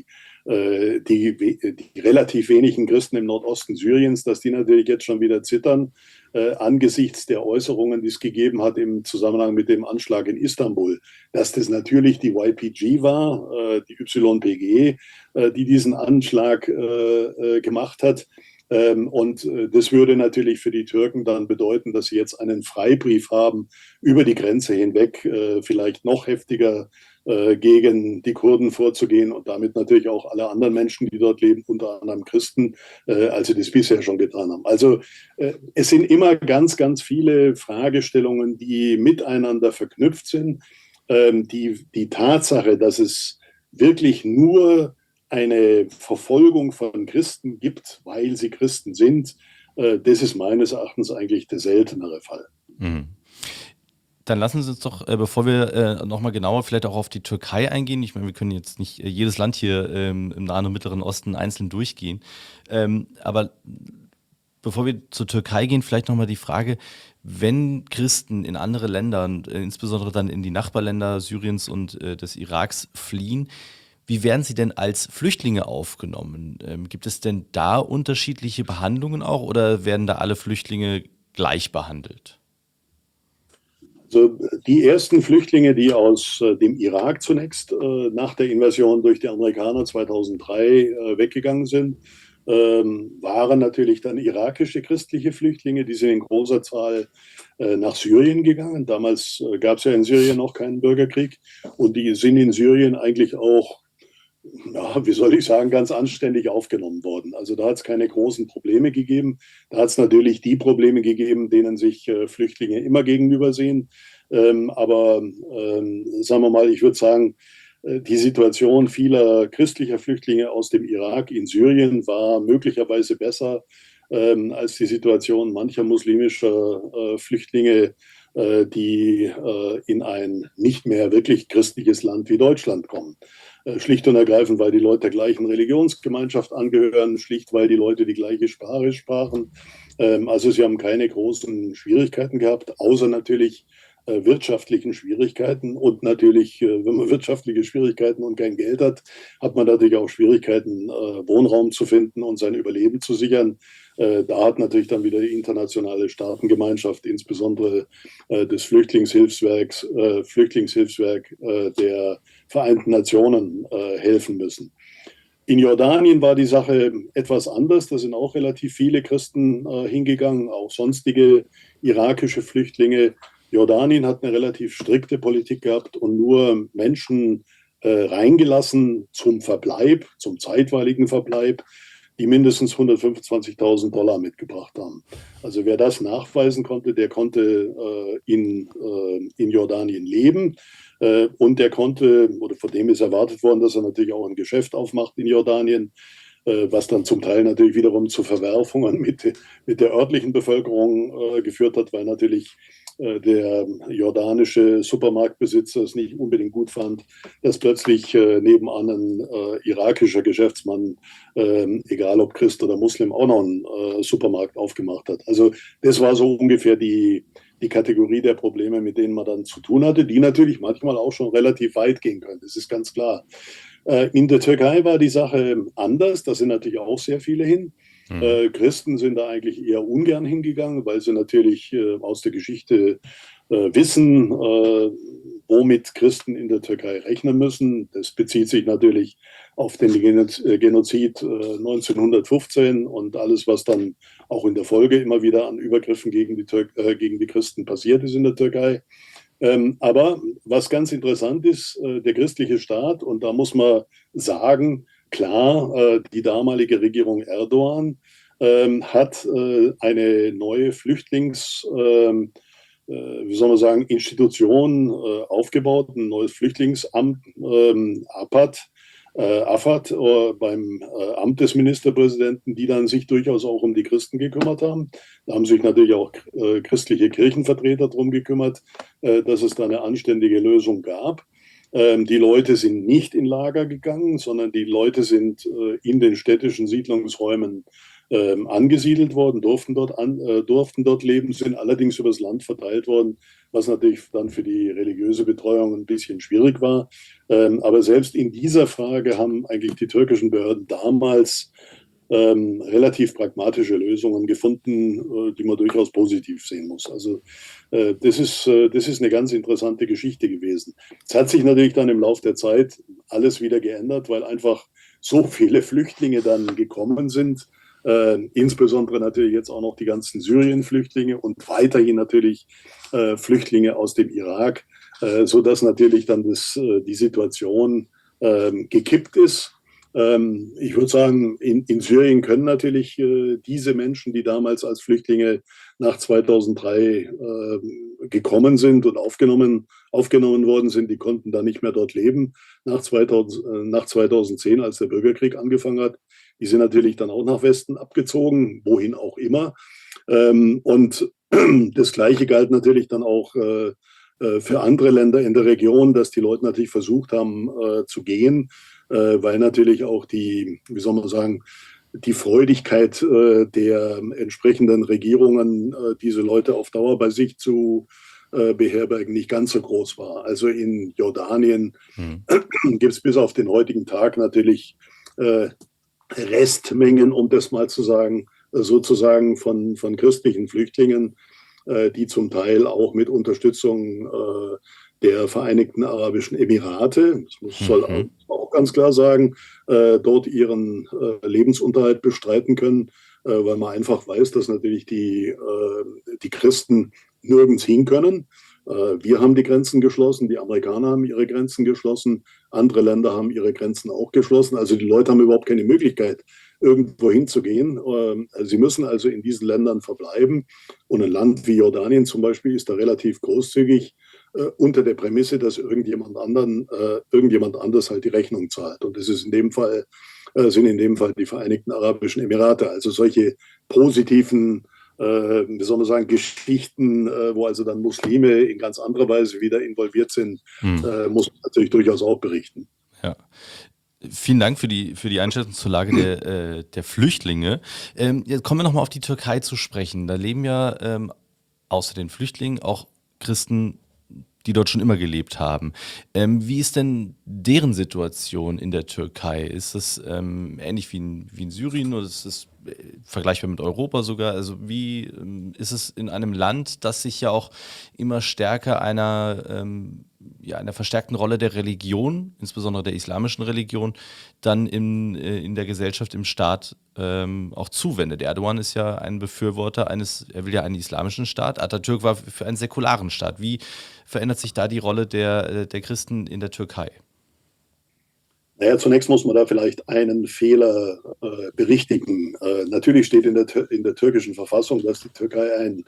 relativ wenigen Christen im Nordosten Syriens, dass die natürlich jetzt schon wieder zittern angesichts der Äußerungen, die es gegeben hat im Zusammenhang mit dem Anschlag in Istanbul, dass das natürlich die YPG war, die YPG, die diesen Anschlag gemacht hat. Und das würde natürlich für die Türken dann bedeuten, dass sie jetzt einen Freibrief haben, über die Grenze hinweg vielleicht noch heftiger gegen die Kurden vorzugehen und damit natürlich auch alle anderen Menschen, die dort leben, unter anderem Christen, als sie das bisher schon getan haben. Also es sind immer ganz, ganz viele Fragestellungen, die miteinander verknüpft sind. Die Tatsache, dass es wirklich nur eine Verfolgung von Christen gibt, weil sie Christen sind, das ist meines Erachtens eigentlich der seltenere Fall. Mhm. Dann lassen Sie uns doch, bevor wir nochmal genauer vielleicht auch auf die Türkei eingehen, ich meine, wir können jetzt nicht jedes Land hier im Nahen und Mittleren Osten einzeln durchgehen, aber bevor wir zur Türkei gehen, vielleicht nochmal die Frage, wenn Christen in andere Länder, insbesondere dann in die Nachbarländer Syriens und des Iraks fliehen, wie werden sie denn als Flüchtlinge aufgenommen? Gibt es denn da unterschiedliche Behandlungen auch oder werden da alle Flüchtlinge gleich behandelt? Also die ersten Flüchtlinge, die aus dem Irak zunächst nach der Invasion durch die Amerikaner 2003 weggegangen sind, waren natürlich dann irakische christliche Flüchtlinge. Die sind in großer Zahl nach Syrien gegangen. Damals gab es ja in Syrien noch keinen Bürgerkrieg. Und die sind in Syrien eigentlich auch, ja, wie soll ich sagen, ganz anständig aufgenommen worden. Also da hat es keine großen Probleme gegeben. Da hat es natürlich die Probleme gegeben, denen sich Flüchtlinge immer gegenüber sehen. Sagen wir mal, ich würde sagen, die Situation vieler christlicher Flüchtlinge aus dem Irak in Syrien war möglicherweise besser als die Situation mancher muslimischer Flüchtlinge, die in ein nicht mehr wirklich christliches Land wie Deutschland kommen. Schlicht und ergreifend, weil die Leute der gleichen Religionsgemeinschaft angehören, schlicht, weil die Leute die gleiche Sprache sprachen. Also sie haben keine großen Schwierigkeiten gehabt, außer natürlich wirtschaftlichen Schwierigkeiten. Und natürlich, wenn man wirtschaftliche Schwierigkeiten und kein Geld hat, hat man natürlich auch Schwierigkeiten, Wohnraum zu finden und sein Überleben zu sichern. Da hat natürlich dann wieder die internationale Staatengemeinschaft, insbesondere das Flüchtlingshilfswerk der Vereinten Nationen helfen müssen. In Jordanien war die Sache etwas anders. Da sind auch relativ viele Christen hingegangen, auch sonstige irakische Flüchtlinge. Jordanien hat eine relativ strikte Politik gehabt und nur Menschen reingelassen zum Verbleib, zum zeitweiligen Verbleib, die mindestens $125.000 mitgebracht haben. Also wer das nachweisen konnte, der konnte in Jordanien leben und der konnte, oder von dem ist erwartet worden, dass er natürlich auch ein Geschäft aufmacht in Jordanien, was dann zum Teil natürlich wiederum zu Verwerfungen mit der örtlichen Bevölkerung geführt hat, weil natürlich der jordanische Supermarktbesitzer es nicht unbedingt gut fand, dass plötzlich nebenan ein irakischer Geschäftsmann, egal ob Christ oder Muslim, auch noch einen Supermarkt aufgemacht hat. Also das war so ungefähr die Kategorie der Probleme, mit denen man dann zu tun hatte, die natürlich manchmal auch schon relativ weit gehen können. Das ist ganz klar. In der Türkei war die Sache anders. Da sind natürlich auch sehr viele hin. Christen sind da eigentlich eher ungern hingegangen, weil sie natürlich aus der Geschichte wissen, womit Christen in der Türkei rechnen müssen. Das bezieht sich natürlich auf den Genozid 1915 und alles, was dann auch in der Folge immer wieder an Übergriffen gegen die Christen passiert ist in der Türkei. Aber was ganz interessant ist, der christliche Staat, und da muss man sagen, klar, die damalige Regierung Erdogan hat eine neue wie soll man sagen, Institution aufgebaut, ein neues Flüchtlingsamt, AFAD beim Amt des Ministerpräsidenten, die dann sich durchaus auch um die Christen gekümmert haben. Da haben sich natürlich auch christliche Kirchenvertreter darum gekümmert, dass es da eine anständige Lösung gab. Die Leute sind nicht in Lager gegangen, sondern die Leute sind in den städtischen Siedlungsräumen angesiedelt worden, durften dort leben, sind allerdings übers Land verteilt worden, was natürlich dann für die religiöse Betreuung ein bisschen schwierig war. Aber selbst in dieser Frage haben eigentlich die türkischen Behörden damals relativ pragmatische Lösungen gefunden, die man durchaus positiv sehen muss. Also das ist eine ganz interessante Geschichte gewesen. Es hat sich natürlich dann im Laufe der Zeit alles wieder geändert, weil einfach so viele Flüchtlinge dann gekommen sind, insbesondere natürlich jetzt auch noch die ganzen Syrien-Flüchtlinge und weiterhin natürlich Flüchtlinge aus dem Irak, sodass natürlich dann die Situation gekippt ist. Ich würde sagen, in Syrien können natürlich diese Menschen, die damals als Flüchtlinge nach 2003 gekommen sind und aufgenommen worden sind, die konnten dann nicht mehr dort leben nach 2010, als der Bürgerkrieg angefangen hat. Die sind natürlich dann auch nach Westen abgezogen, wohin auch immer. Und das Gleiche galt natürlich dann auch für andere Länder in der Region, dass die Leute natürlich versucht haben zu gehen, weil natürlich auch wie soll man sagen, die Freudigkeit der entsprechenden Regierungen, diese Leute auf Dauer bei sich zu beherbergen, nicht ganz so groß war. Also in Jordanien gibt es bis auf den heutigen Tag natürlich Restmengen, um das mal zu sagen, sozusagen von christlichen Flüchtlingen. die zum Teil auch mit Unterstützung der Vereinigten Arabischen Emirate, soll auch ganz klar sagen, dort ihren Lebensunterhalt bestreiten können, weil man einfach weiß, dass natürlich die Christen nirgends hin können. Wir haben die Grenzen geschlossen, die Amerikaner haben ihre Grenzen geschlossen, andere Länder haben ihre Grenzen auch geschlossen. Also die Leute haben überhaupt keine Möglichkeit, irgendwo hinzugehen. Sie müssen also in diesen Ländern verbleiben. Und ein Land wie Jordanien zum Beispiel ist da relativ großzügig unter der Prämisse, dass irgendjemand anders halt die Rechnung zahlt. Und das ist sind in dem Fall die Vereinigten Arabischen Emirate. Also solche positiven wie soll man sagen, Geschichten, wo also dann Muslime in ganz anderer Weise wieder involviert sind, muss man natürlich durchaus auch berichten. Ja. Vielen Dank für die Einschätzung zur Lage der Flüchtlinge. Jetzt kommen wir nochmal auf die Türkei zu sprechen. Da leben ja außer den Flüchtlingen auch Christen, die dort schon immer gelebt haben. Wie ist denn deren Situation in der Türkei? Ist das ähnlich wie in Syrien oder ist es vergleichbar mit Europa sogar? Also wie ist es in einem Land, das sich ja auch immer stärker einer verstärkten Rolle der Religion, insbesondere der islamischen Religion, dann in der Gesellschaft, im Staat auch zuwendet? Erdogan ist ja ein Befürworter er will ja einen islamischen Staat. Atatürk war für einen säkularen Staat. Wie verändert sich da die Rolle der Christen in der Türkei? Naja, zunächst muss man da vielleicht einen Fehler berichtigen. Natürlich steht in der türkischen Verfassung, dass die Türkei ein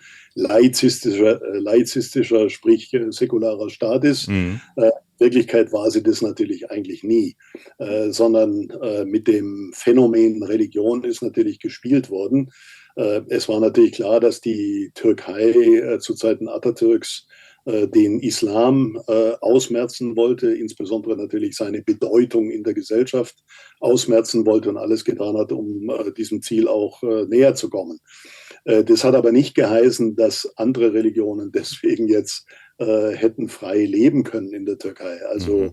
laizistischer, sprich säkularer Staat ist. In Wirklichkeit war sie das natürlich eigentlich nie, sondern mit dem Phänomen Religion ist natürlich gespielt worden. Es war natürlich klar, dass die Türkei zu Zeiten Atatürks den Islam ausmerzen wollte, insbesondere natürlich seine Bedeutung in der Gesellschaft ausmerzen wollte und alles getan hat, um diesem Ziel auch näher zu kommen. Das hat aber nicht geheißen, dass andere Religionen deswegen jetzt hätten frei leben können in der Türkei. Also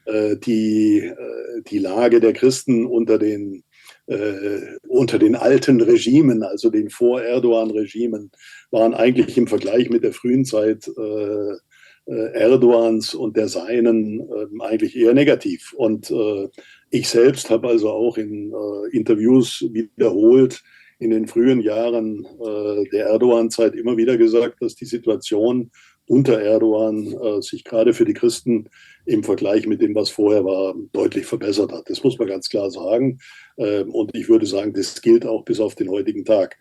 die Lage der Christen unter den alten Regimen, also den Vor-Erdogan-Regimen, waren eigentlich im Vergleich mit der frühen Zeit Erdogans und der Seinen eigentlich eher negativ. Und ich selbst habe also auch in Interviews wiederholt in den frühen Jahren der Erdogan-Zeit immer wieder gesagt, dass die Situation unter Erdogan sich gerade für die Christen im Vergleich mit dem, was vorher war, deutlich verbessert hat. Das muss man ganz klar sagen. Und ich würde sagen, das gilt auch bis auf den heutigen Tag.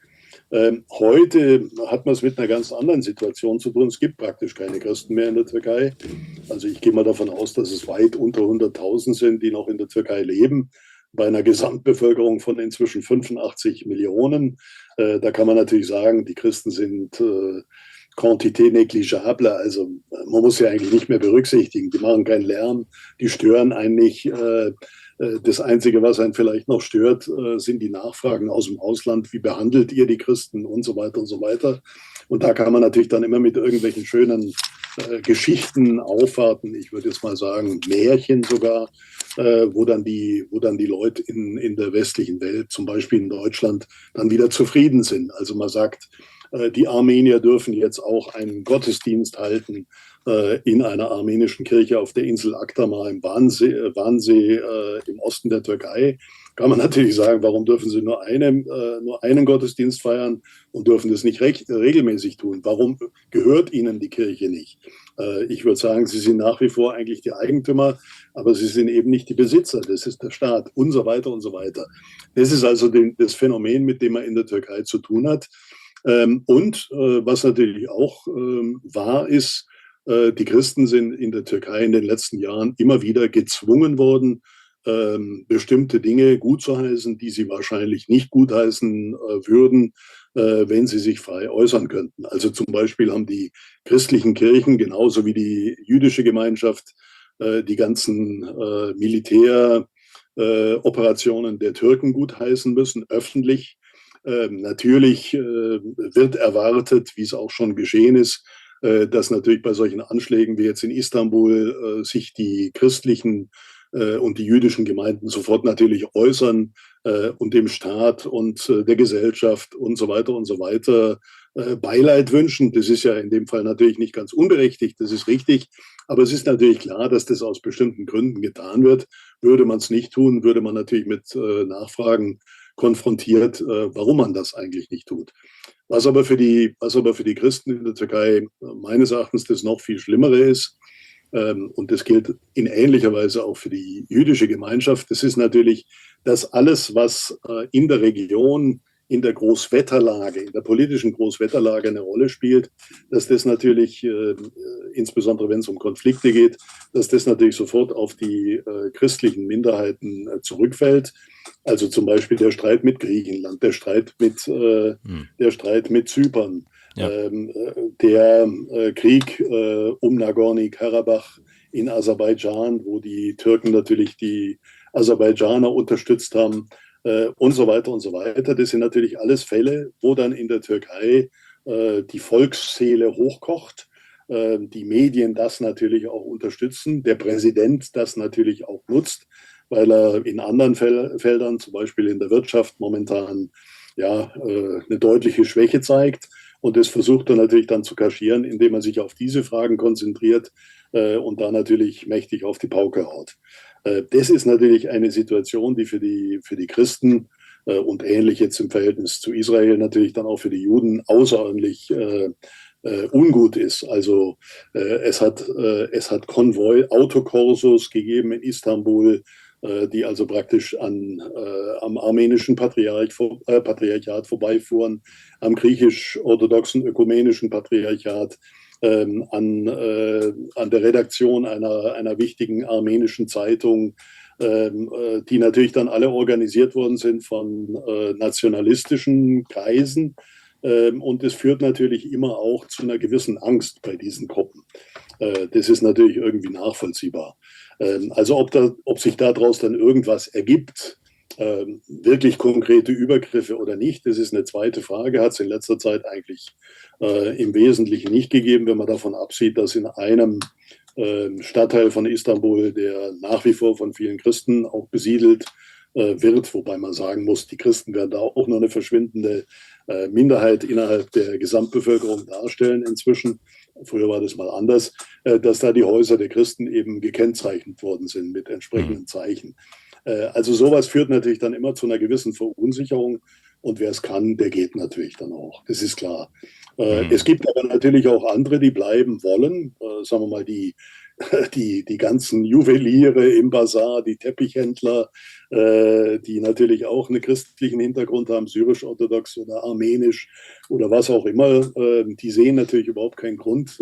Heute hat man es mit einer ganz anderen Situation zu tun. Es gibt praktisch keine Christen mehr in der Türkei. Also ich gehe mal davon aus, dass es weit unter 100.000 sind, die noch in der Türkei leben, bei einer Gesamtbevölkerung von inzwischen 85 Millionen. Da kann man natürlich sagen, die Christen sind Quantité negligible, also man muss sie eigentlich nicht mehr berücksichtigen. Die machen keinen Lärm, die stören einen nicht. Das Einzige, was einen vielleicht noch stört, sind die Nachfragen aus dem Ausland. Wie behandelt ihr die Christen und so weiter und so weiter. Und da kann man natürlich dann immer mit irgendwelchen schönen Geschichten aufwarten. Ich würde jetzt mal sagen, Märchen sogar, wo dann die Leute in der westlichen Welt, zum Beispiel in Deutschland, dann wieder zufrieden sind. Also man sagt, die Armenier dürfen jetzt auch einen Gottesdienst halten in einer armenischen Kirche auf der Insel Akdamar im Vansee im Osten der Türkei. Kann man natürlich sagen, warum dürfen sie nur einen Gottesdienst feiern und dürfen das nicht regelmäßig tun? Warum gehört ihnen die Kirche nicht? Ich würde sagen, sie sind nach wie vor eigentlich die Eigentümer, aber sie sind eben nicht die Besitzer. Das ist der Staat und so weiter und so weiter. Das ist also das Phänomen, mit dem man in der Türkei zu tun hat. Und was natürlich auch wahr ist, die Christen sind in der Türkei in den letzten Jahren immer wieder gezwungen worden, bestimmte Dinge gutzuheißen, die sie wahrscheinlich nicht gutheißen würden, wenn sie sich frei äußern könnten. Also zum Beispiel haben die christlichen Kirchen genauso wie die jüdische Gemeinschaft die ganzen Militäroperationen der Türken gutheißen müssen, öffentlich. Natürlich wird erwartet, wie es auch schon geschehen ist, dass natürlich bei solchen Anschlägen wie jetzt in Istanbul sich die christlichen und die jüdischen Gemeinden sofort natürlich äußern und dem Staat und der Gesellschaft und so weiter Beileid wünschen. Das ist ja in dem Fall natürlich nicht ganz unberechtigt, das ist richtig. Aber es ist natürlich klar, dass das aus bestimmten Gründen getan wird. Würde man es nicht tun, würde man natürlich mit Nachfragen konfrontiert, warum man das eigentlich nicht tut. Was aber für die Christen in der Türkei meines Erachtens das noch viel Schlimmere ist, und das gilt in ähnlicher Weise auch für die jüdische Gemeinschaft, das ist natürlich, dass alles, was in der Region, in der Großwetterlage, in der politischen Großwetterlage eine Rolle spielt, dass das natürlich, insbesondere wenn es um Konflikte geht, dass das natürlich sofort auf die christlichen Minderheiten zurückfällt. Also zum Beispiel der Streit mit Griechenland, der Streit mit Zypern, Ja. der Krieg um Nagorny-Karabach in Aserbaidschan, wo die Türken natürlich die Aserbaidschaner unterstützt haben, und so weiter und so weiter. Das sind natürlich alles Fälle, wo dann in der Türkei die Volksseele hochkocht, die Medien das natürlich auch unterstützen, der Präsident das natürlich auch nutzt, weil er in anderen Feldern, zum Beispiel in der Wirtschaft, momentan eine deutliche Schwäche zeigt. Und das versucht er natürlich dann zu kaschieren, indem er sich auf diese Fragen konzentriert und da natürlich mächtig auf die Pauke haut. Das ist natürlich eine Situation, die für die Christen und ähnlich jetzt im Verhältnis zu Israel natürlich dann auch für die Juden außerordentlich ungut ist. Also es hat Autokorsos gegeben in Istanbul, die also praktisch am armenischen Patriarchat vorbeifuhren, am griechisch-orthodoxen ökumenischen Patriarchat, an der Redaktion einer wichtigen armenischen Zeitung, die natürlich dann alle organisiert worden sind von nationalistischen Kreisen. Und es führt natürlich immer auch zu einer gewissen Angst bei diesen Gruppen. Das ist natürlich irgendwie nachvollziehbar. Also ob sich daraus dann irgendwas ergibt, wirklich konkrete Übergriffe oder nicht, das ist eine zweite Frage, hat es in letzter Zeit eigentlich im Wesentlichen nicht gegeben, wenn man davon absieht, dass in einem Stadtteil von Istanbul, der nach wie vor von vielen Christen auch besiedelt wird, wobei man sagen muss, die Christen werden da auch nur eine verschwindende Minderheit innerhalb der Gesamtbevölkerung darstellen inzwischen. Früher war das mal anders, dass da die Häuser der Christen eben gekennzeichnet worden sind mit entsprechenden Zeichen. Also sowas führt natürlich dann immer zu einer gewissen Verunsicherung, und wer es kann, der geht natürlich dann auch. Das ist klar. Es gibt aber natürlich auch andere, die bleiben wollen. Sagen wir mal, die ganzen Juweliere im Bazar, die Teppichhändler, die natürlich auch einen christlichen Hintergrund haben, syrisch-orthodox oder armenisch oder was auch immer, die sehen natürlich überhaupt keinen Grund,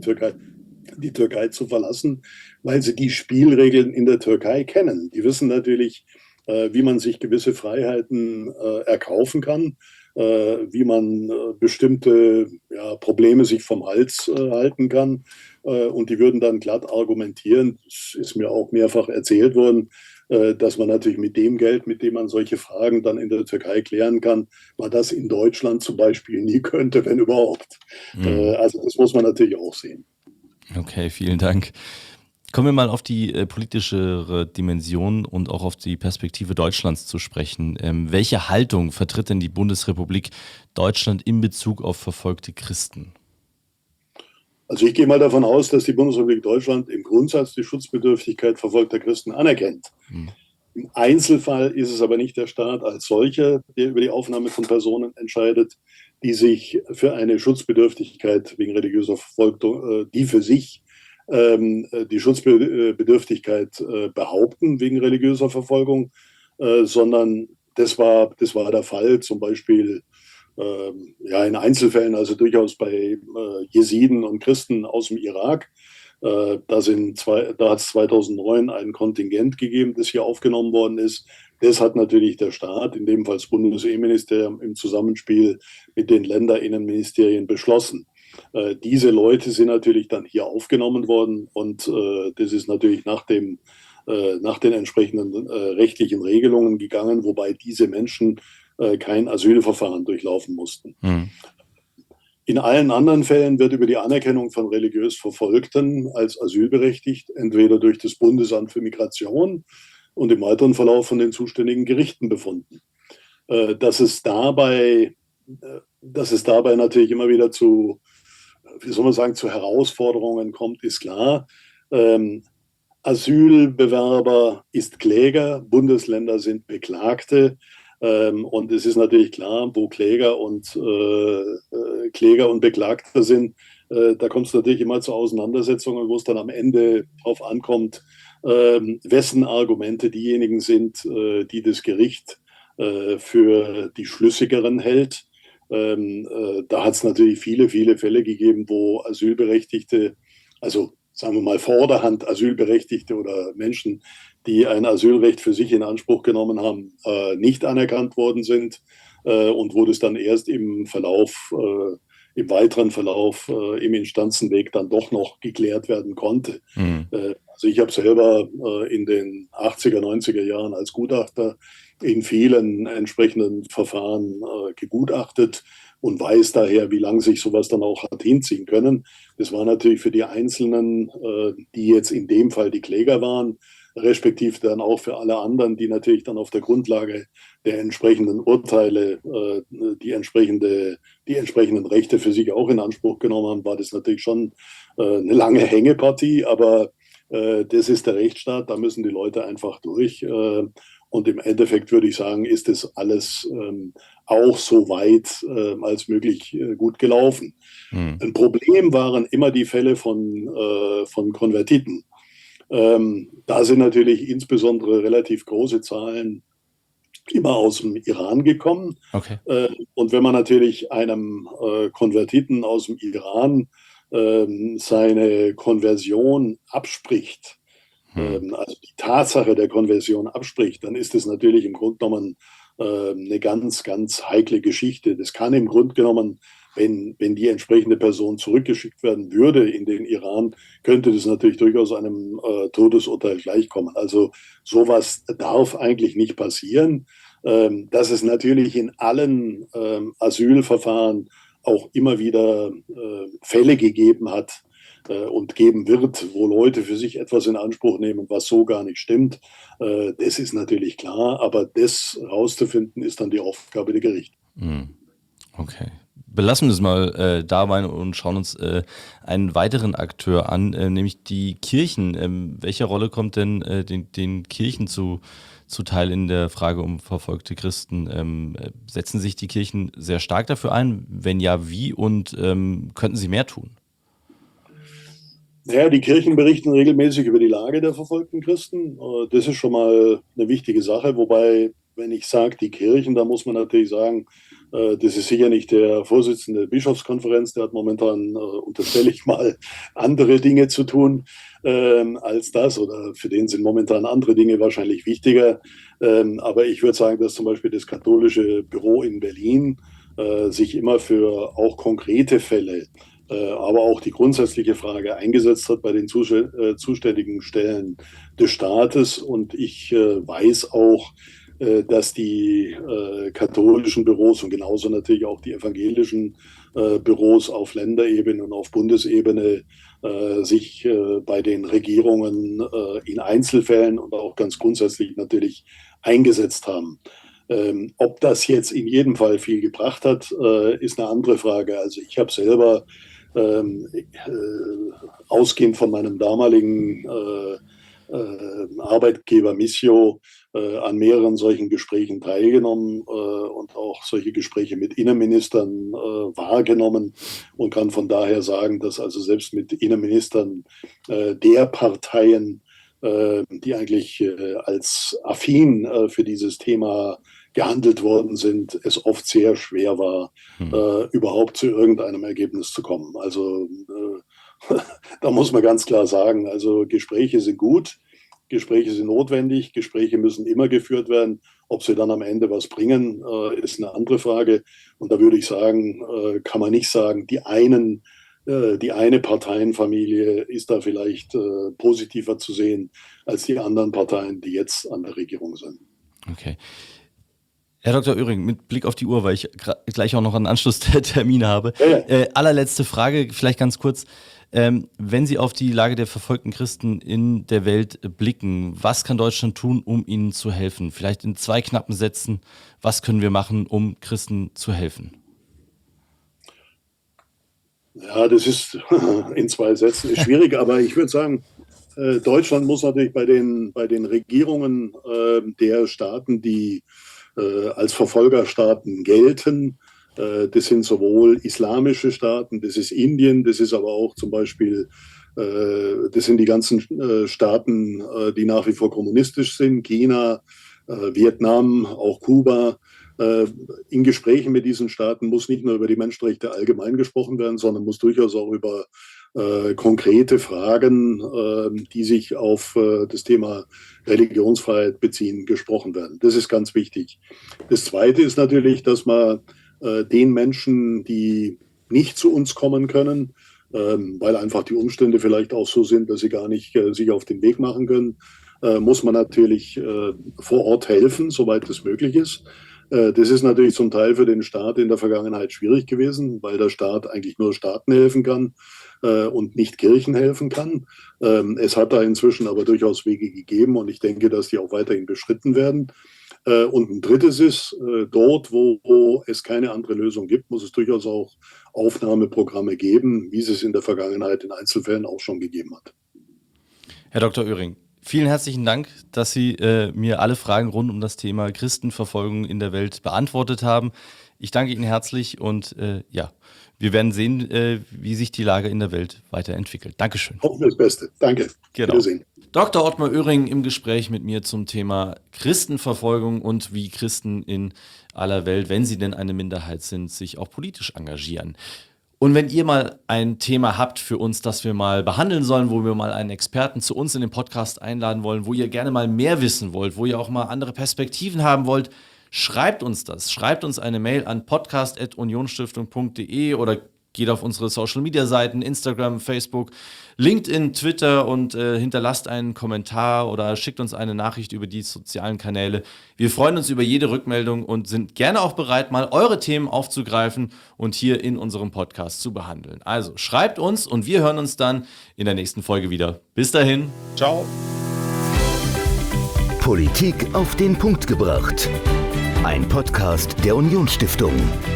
die Türkei zu verlassen, weil sie die Spielregeln in der Türkei kennen. Die wissen natürlich, wie man sich gewisse Freiheiten erkaufen kann, wie man bestimmte Probleme sich vom Hals halten kann. Und die würden dann glatt argumentieren, das ist mir auch mehrfach erzählt worden, dass man natürlich mit dem Geld, mit dem man solche Fragen dann in der Türkei klären kann, man das in Deutschland zum Beispiel nie könnte, wenn überhaupt. Also das muss man natürlich auch sehen. Okay, vielen Dank. Kommen wir mal auf die politischere Dimension und auch auf die Perspektive Deutschlands zu sprechen. Welche Haltung vertritt denn die Bundesrepublik Deutschland in Bezug auf verfolgte Christen? Also ich gehe mal davon aus, dass die Bundesrepublik Deutschland im Grundsatz die Schutzbedürftigkeit verfolgter Christen anerkennt. Im Einzelfall ist es aber nicht der Staat als solcher, der über die Aufnahme von Personen entscheidet, die sich für eine Schutzbedürftigkeit wegen religiöser Verfolgung, die für sich die Schutzbedürftigkeit behaupten wegen religiöser Verfolgung, sondern das war der Fall zum Beispiel in Einzelfällen, also durchaus bei Jesiden und Christen aus dem Irak. Da hat es 2009 ein Kontingent gegeben, das hier aufgenommen worden ist. Das hat natürlich der Staat, in dem Fall das Bundesinnenministerium, im Zusammenspiel mit den Länderinnenministerien beschlossen. Diese Leute sind natürlich dann hier aufgenommen worden, und das ist natürlich nach den entsprechenden rechtlichen Regelungen gegangen, wobei diese Menschen kein Asylverfahren durchlaufen mussten. In allen anderen Fällen wird über die Anerkennung von religiös Verfolgten als asylberechtigt entweder durch das Bundesamt für Migration und im weiteren Verlauf von den zuständigen Gerichten befunden. Dass es dabei dass es dabei natürlich immer wieder zu, wie soll man sagen, zu Herausforderungen kommt, ist klar. Ähm, Asylbewerber ist Kläger, Bundesländer sind Beklagte. Und es ist natürlich klar, wo Kläger und Beklagter sind, da kommt es natürlich immer zu Auseinandersetzungen, wo es dann am Ende darauf ankommt, wessen Argumente diejenigen sind, die das Gericht für die schlüssigeren hält. Da hat es natürlich viele, viele Fälle gegeben, wo Asylberechtigte, also sagen wir mal vorderhand Asylberechtigte oder Menschen, die ein Asylrecht für sich in Anspruch genommen haben, nicht anerkannt worden sind und wo das dann erst im weiteren Verlauf, im Instanzenweg dann doch noch geklärt werden konnte. Mhm. Also ich habe selber in den 80er, 90er Jahren als Gutachter in vielen entsprechenden Verfahren gegutachtet und weiß daher, wie lange sich sowas dann auch hat hinziehen können. Das war natürlich für die Einzelnen, die jetzt in dem Fall die Kläger waren, respektive dann auch für alle anderen, die natürlich dann auf der Grundlage der entsprechenden Urteile die entsprechenden Rechte für sich auch in Anspruch genommen haben, war das natürlich schon eine lange Hängepartie, aber das ist der Rechtsstaat, da müssen die Leute einfach durch. Und im Endeffekt würde ich sagen, ist das alles auch so weit als möglich gut gelaufen. Mhm. Ein Problem waren immer die Fälle von Konvertiten. Da sind natürlich insbesondere relativ große Zahlen immer aus dem Iran gekommen. Okay. Und wenn man natürlich einem Konvertiten aus dem Iran seine Konversion abspricht, also die Tatsache der Konversion abspricht, dann ist es natürlich im Grunde genommen eine ganz, ganz heikle Geschichte. Das kann im Grunde genommen, wenn die entsprechende Person zurückgeschickt werden würde in den Iran, könnte das natürlich durchaus einem Todesurteil gleichkommen. Also sowas darf eigentlich nicht passieren. Dass es natürlich in allen Asylverfahren auch immer wieder Fälle gegeben hat und geben wird, wo Leute für sich etwas in Anspruch nehmen, was so gar nicht stimmt. Das ist natürlich klar, aber das herauszufinden, ist dann die Aufgabe der Gerichte. Okay. Belassen wir es mal dabei und schauen uns einen weiteren Akteur an, nämlich die Kirchen. Welche Rolle kommt denn den Kirchen zuteil in der Frage um verfolgte Christen? Setzen sich die Kirchen sehr stark dafür ein? Wenn ja, wie? Und könnten sie mehr tun? Naja, die Kirchen berichten regelmäßig über die Lage der verfolgten Christen. Das ist schon mal eine wichtige Sache. Wobei, wenn ich sage, die Kirchen, da muss man natürlich sagen, das ist sicher nicht der Vorsitzende der Bischofskonferenz. Der hat momentan, unterstelle ich mal, andere Dinge zu tun als das. Oder für den sind momentan andere Dinge wahrscheinlich wichtiger. Aber ich würde sagen, dass zum Beispiel das katholische Büro in Berlin sich immer für auch konkrete Fälle aber auch die grundsätzliche Frage eingesetzt hat bei den zuständigen Stellen des Staates. Und ich weiß auch, dass die katholischen Büros und genauso natürlich auch die evangelischen Büros auf Länderebene und auf Bundesebene sich bei den Regierungen in Einzelfällen und auch ganz grundsätzlich natürlich eingesetzt haben. Ob das jetzt in jedem Fall viel gebracht hat, ist eine andere Frage. Also ich habe selber ausgehend von meinem damaligen Arbeitgeber Missio an mehreren solchen Gesprächen teilgenommen und auch solche Gespräche mit Innenministern wahrgenommen und kann von daher sagen, dass also selbst mit Innenministern der Parteien, die eigentlich als affin für dieses Thema gehandelt worden sind, es oft sehr schwer war, überhaupt zu irgendeinem Ergebnis zu kommen. Also da muss man ganz klar sagen, also Gespräche sind gut, Gespräche sind notwendig, Gespräche müssen immer geführt werden. Ob sie dann am Ende was bringen, ist eine andere Frage. Und da würde ich sagen, kann man nicht sagen, die eine Parteienfamilie ist da vielleicht positiver zu sehen als die anderen Parteien, die jetzt an der Regierung sind. Okay. Herr Dr. Oehring, mit Blick auf die Uhr, weil ich gleich auch noch einen Anschlusstermin habe. Ja. Allerletzte Frage, vielleicht ganz kurz. Wenn Sie auf die Lage der verfolgten Christen in der Welt blicken, was kann Deutschland tun, um ihnen zu helfen? Vielleicht in 2 knappen Sätzen, was können wir machen, um Christen zu helfen? Ja, das ist in 2 Sätzen ist schwierig, aber ich würde sagen, Deutschland muss natürlich bei den Regierungen der Staaten, die als Verfolgerstaaten gelten, das sind sowohl islamische Staaten, das ist Indien, das ist aber auch zum Beispiel, das sind die ganzen Staaten, die nach wie vor kommunistisch sind, China, Vietnam, auch Kuba. In Gesprächen mit diesen Staaten muss nicht nur über die Menschenrechte allgemein gesprochen werden, sondern muss durchaus auch über konkrete Fragen, die sich auf das Thema Religionsfreiheit beziehen, gesprochen werden. Das ist ganz wichtig. Das Zweite ist natürlich, dass man den Menschen, die nicht zu uns kommen können, weil einfach die Umstände vielleicht auch so sind, dass sie gar nicht sich auf den Weg machen können, muss man natürlich vor Ort helfen, soweit es möglich ist. Das ist natürlich zum Teil für den Staat in der Vergangenheit schwierig gewesen, weil der Staat eigentlich nur Staaten helfen kann und nicht Kirchen helfen kann. Es hat da inzwischen aber durchaus Wege gegeben und ich denke, dass die auch weiterhin beschritten werden. Und ein drittes ist, dort, wo es keine andere Lösung gibt, muss es durchaus auch Aufnahmeprogramme geben, wie es es in der Vergangenheit in Einzelfällen auch schon gegeben hat. Herr Dr. Oehring, vielen herzlichen Dank, dass Sie mir alle Fragen rund um das Thema Christenverfolgung in der Welt beantwortet haben. Ich danke Ihnen herzlich und wir werden sehen, wie sich die Lage in der Welt weiterentwickelt. Dankeschön. Hoffen wir das Beste. Danke. Genau. Wiedersehen. Dr. Ottmar Oehring im Gespräch mit mir zum Thema Christenverfolgung und wie Christen in aller Welt, wenn sie denn eine Minderheit sind, sich auch politisch engagieren. Und wenn ihr mal ein Thema habt für uns, das wir mal behandeln sollen, wo wir mal einen Experten zu uns in den Podcast einladen wollen, wo ihr gerne mal mehr wissen wollt, wo ihr auch mal andere Perspektiven haben wollt, schreibt uns das. Schreibt uns eine Mail an podcast@unionsstiftung.de oder geht auf unsere Social-Media-Seiten, Instagram, Facebook, LinkedIn, Twitter und hinterlasst einen Kommentar oder schickt uns eine Nachricht über die sozialen Kanäle. Wir freuen uns über jede Rückmeldung und sind gerne auch bereit, mal eure Themen aufzugreifen und hier in unserem Podcast zu behandeln. Also schreibt uns und wir hören uns dann in der nächsten Folge wieder. Bis dahin. Ciao. Politik auf den Punkt gebracht. Ein Podcast der Unionsstiftung.